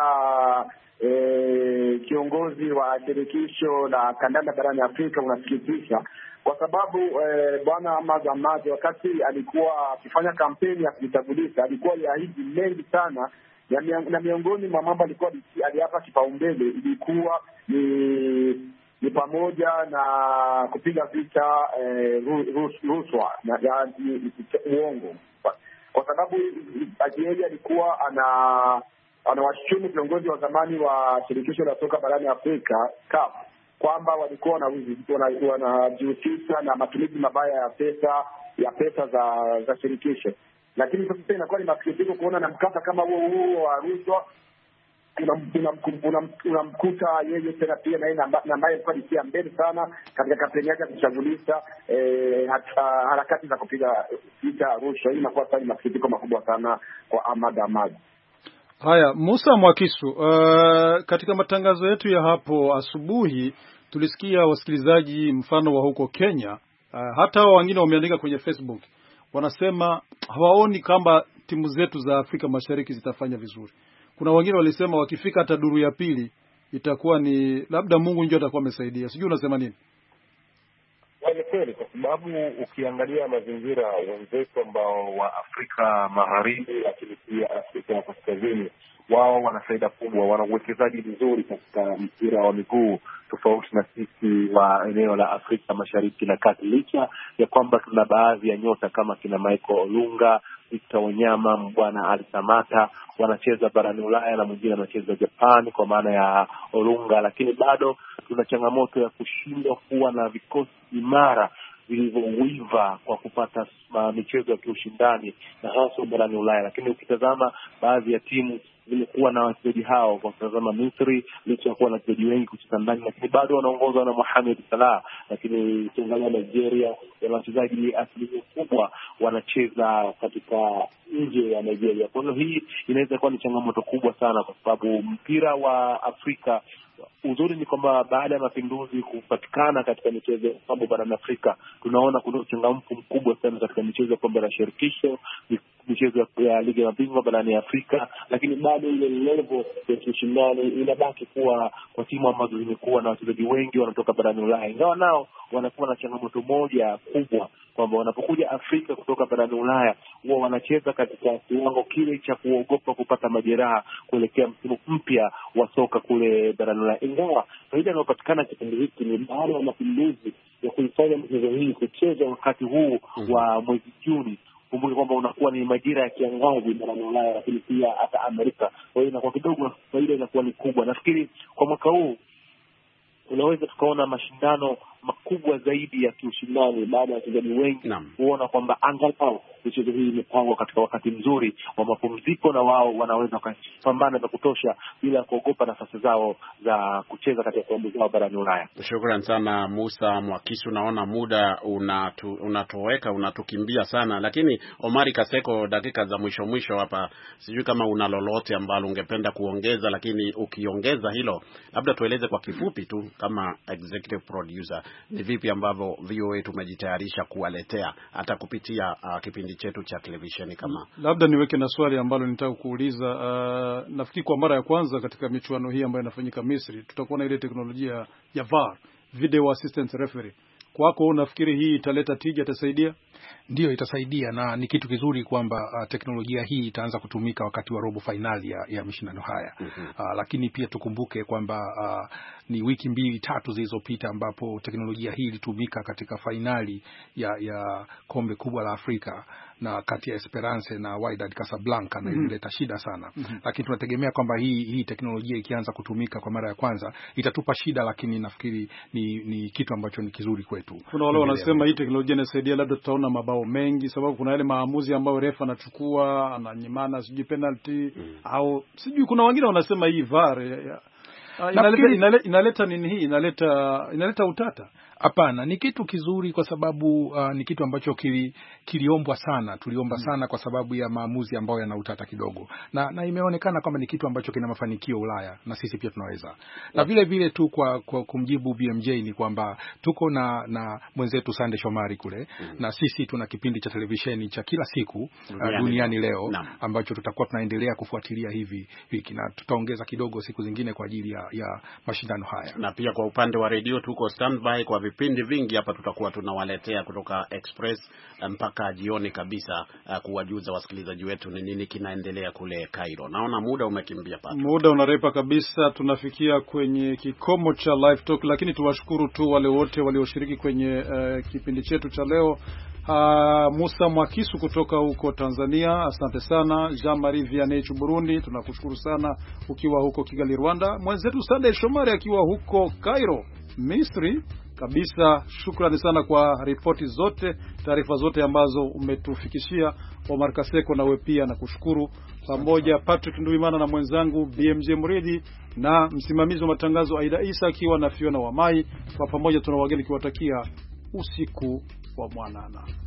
e, kiongozi wa shirikisho la kandanda barani Afrika unasikitisha, kwa sababu e, bwana Ahmad Ahmad wakati alikuwa akifanya kampeni ya kujitambulisha alikuwa aliahidi mengi sana, na miongoni mwa mambo alikuwa aliapa kipaumbele ilikuwa ni ni pamoja na kupiga vita eh, rushwa na uongo, kwa sababu yeye alikuwa ana anawashutumu viongozi wa zamani wa shirikisho la soka barani Afrika C A F kwamba walikuwa wanajihusisha na matumizi mabaya ya pesa ya pesa za za shirikisho. Lakini sasa inakuwa ni masikitiko kuona na mkasa kama huo huo wa rushwa unamkuta yeye tena pia, na yeye ambaye alikuwa alitia mbele sana katika kampeni yake ya kuchagulisha eh, harakati za kupiga vita rushwa. Hii inakuwa sana masikitiko makubwa sana kwa Ahmad Ahmad. Haya, Musa Mwakisu, uh, katika matangazo yetu ya hapo asubuhi tulisikia wasikilizaji mfano wa huko Kenya, uh, hata wao wengine wameandika kwenye Facebook, wanasema hawaoni kama timu zetu za Afrika Mashariki zitafanya vizuri. Kuna wengine walisema wakifika hata duru ya pili itakuwa ni labda Mungu ndio atakuwa amesaidia. Sijui unasema nini? Ni kweli, kwa sababu ukiangalia mazingira, wenzetu ambao wa Afrika Magharibi lakini pia Afrika ya Kaskazini, wao wana faida kubwa, wana uwekezaji mzuri katika mpira wa miguu, tofauti na sisi wa eneo la Afrika Mashariki na Kati. Licha ya kwamba tuna baadhi ya nyota kama kina Michael Olunga, Victor Wanyama, Mbwana Ali Samata wanacheza barani Ulaya na mwingine anacheza Japan kwa maana ya Olunga, lakini bado tuna changamoto ya kushindwa kuwa na vikosi imara vilivyowiva kwa kupata uh, michezo ya kiushindani na hasa barani Ulaya. Lakini ukitazama baadhi ya timu zimekuwa na wachezaji hao, kwa kutazama Misri licha ya kuwa na wachezaji wengi kucheza ndani, lakini bado wanaongozwa na Mohamed Salah. Lakini ukiangalia Nigeria, wana wachezaji asilimia kubwa wanacheza katika nje ya Nigeria. Kwa hiyo hii inaweza kuwa ni changamoto kubwa sana, kwa sababu mpira wa Afrika, uzuri ni kwamba baada ya mapinduzi kupatikana katika michezo ya barani Afrika, tunaona kuna uchangamfu mkubwa sana katika michezo ya kombe la shirikisho, michezo ya ligi ya mabingwa barani Afrika, lakini bado ile level ya ushindani inabaki kuwa kwa timu ambazo zimekuwa na wachezaji wengi wanatoka barani Ulaya. Ingawa nao wanakuwa na changamoto moja kubwa, kwamba wanapokuja Afrika kutoka barani Ulaya huwa wanacheza katika kiwango kile cha kuogopa kupata majeraha kuelekea msimu mpya wa soka kule barani Ulaya. Ingawa faida inayopatikana kipindi hiki ni baada ya mapinduzi ya kuifanya michezo hii kucheza wakati huu mm-hmm. wa mwezi Juni. Kumbuka kwamba unakuwa ni majira ya kiangazi barani Ulaya, lakini pia hata Amerika. Kwa hiyo inakuwa kidogo faida inakuwa ni kubwa. Nafikiri kwa mwaka huu unaweza tukaona mashindano makubwa zaidi ya kiushindani baada ya wachezaji wengi kuona kwamba angalau michezo hii imepangwa katika wakati mzuri wa mapumziko, na wao wanaweza kupambana vya kutosha bila kuogopa nafasi zao za kucheza katika klabu zao barani Ulaya. Shukrani sana Musa Mwakisu, naona muda unatu, unatoweka unatukimbia sana, lakini Omari Kaseko, dakika za mwisho mwisho hapa, sijui kama una lolote ambalo ungependa kuongeza, lakini ukiongeza hilo labda tueleze kwa kifupi tu kama executive producer ni vipi ambavyo V O A tumejitayarisha kuwaletea hata kupitia uh, kipindi chetu cha televisheni. Kama labda niweke na swali ambalo nitaka kuuliza, uh, nafikiri kwa mara ya kwanza katika michuano hii ambayo inafanyika Misri tutakuwa na ile teknolojia ya V A R, video assistant referee. Kwako unafikiri hii italeta tija, itasaidia? Ndio, itasaidia, na ni kitu kizuri kwamba uh, teknolojia hii itaanza kutumika wakati wa robo finali ya, ya mashindano haya. Mm-hmm. Uh, lakini pia tukumbuke kwamba uh, ni wiki mbili tatu zilizopita ambapo teknolojia hii ilitumika katika finali ya ya kombe kubwa la Afrika na kati ya Esperance na Wydad Casablanca, na ilileta mm-hmm. shida sana. Mm-hmm. Lakini tunategemea kwamba hii hii teknolojia ikianza kutumika kwa mara ya kwanza itatupa shida, lakini nafikiri ni ni kitu ambacho ni kizuri kwetu. Kuna wale wanasema hii teknolojia inasaidia labda tutaona mabao mengi, sababu kuna yale maamuzi ambayo refa anachukua ananyimana sijui penalty mm. au sijui, kuna wengine wanasema hii V A R ya, ya, inaleta, inaleta inaleta nini hii inaleta inaleta utata. Hapana, ni kitu kizuri kwa sababu uh, ni kitu ambacho kili, kiliombwa sana, tuliomba hmm. sana kwa sababu ya maamuzi ambayo yana utata kidogo. Na na imeonekana kwamba ni kitu ambacho kina mafanikio Ulaya, na sisi pia tunaweza. Na vile vile tu kwa, kwa kumjibu B M J ni kwamba tuko na na mwenzetu Sande Shomari kule hmm. na sisi tuna kipindi cha televisheni cha kila siku uh, Duniani Leo na ambacho tutakuwa tunaendelea kufuatilia hivi wiki, na tutaongeza kidogo siku zingine kwa ajili ya, ya mashindano haya. Na pia kwa upande wa radio tuko standby kwa vipindi vingi hapa, tutakuwa tunawaletea kutoka Express mpaka jioni kabisa, uh, kuwajuza wasikilizaji wetu ni nini kinaendelea kule Cairo. Naona muda umekimbia pale. Muda unarepa kabisa, tunafikia kwenye kikomo cha Live Talk, lakini tuwashukuru tu wale wote walioshiriki kwenye uh, kipindi chetu cha leo. Uh, Musa Mwakisu kutoka huko Tanzania, asante sana. Jean Marie Vianney Burundi, tunakushukuru sana ukiwa huko Kigali Rwanda. Mwenzetu Sunday Shomari akiwa huko Cairo Misri kabisa, shukrani sana kwa ripoti zote, taarifa zote ambazo umetufikishia. Omar Kaseko na wewe pia nakushukuru, pamoja Patrick Nduimana na mwenzangu B M J Muridi na msimamizi wa matangazo Aida Isa akiwa na Fiona Wamai. Kwa pamoja tuna wageni kiwatakia usiku wa mwanana.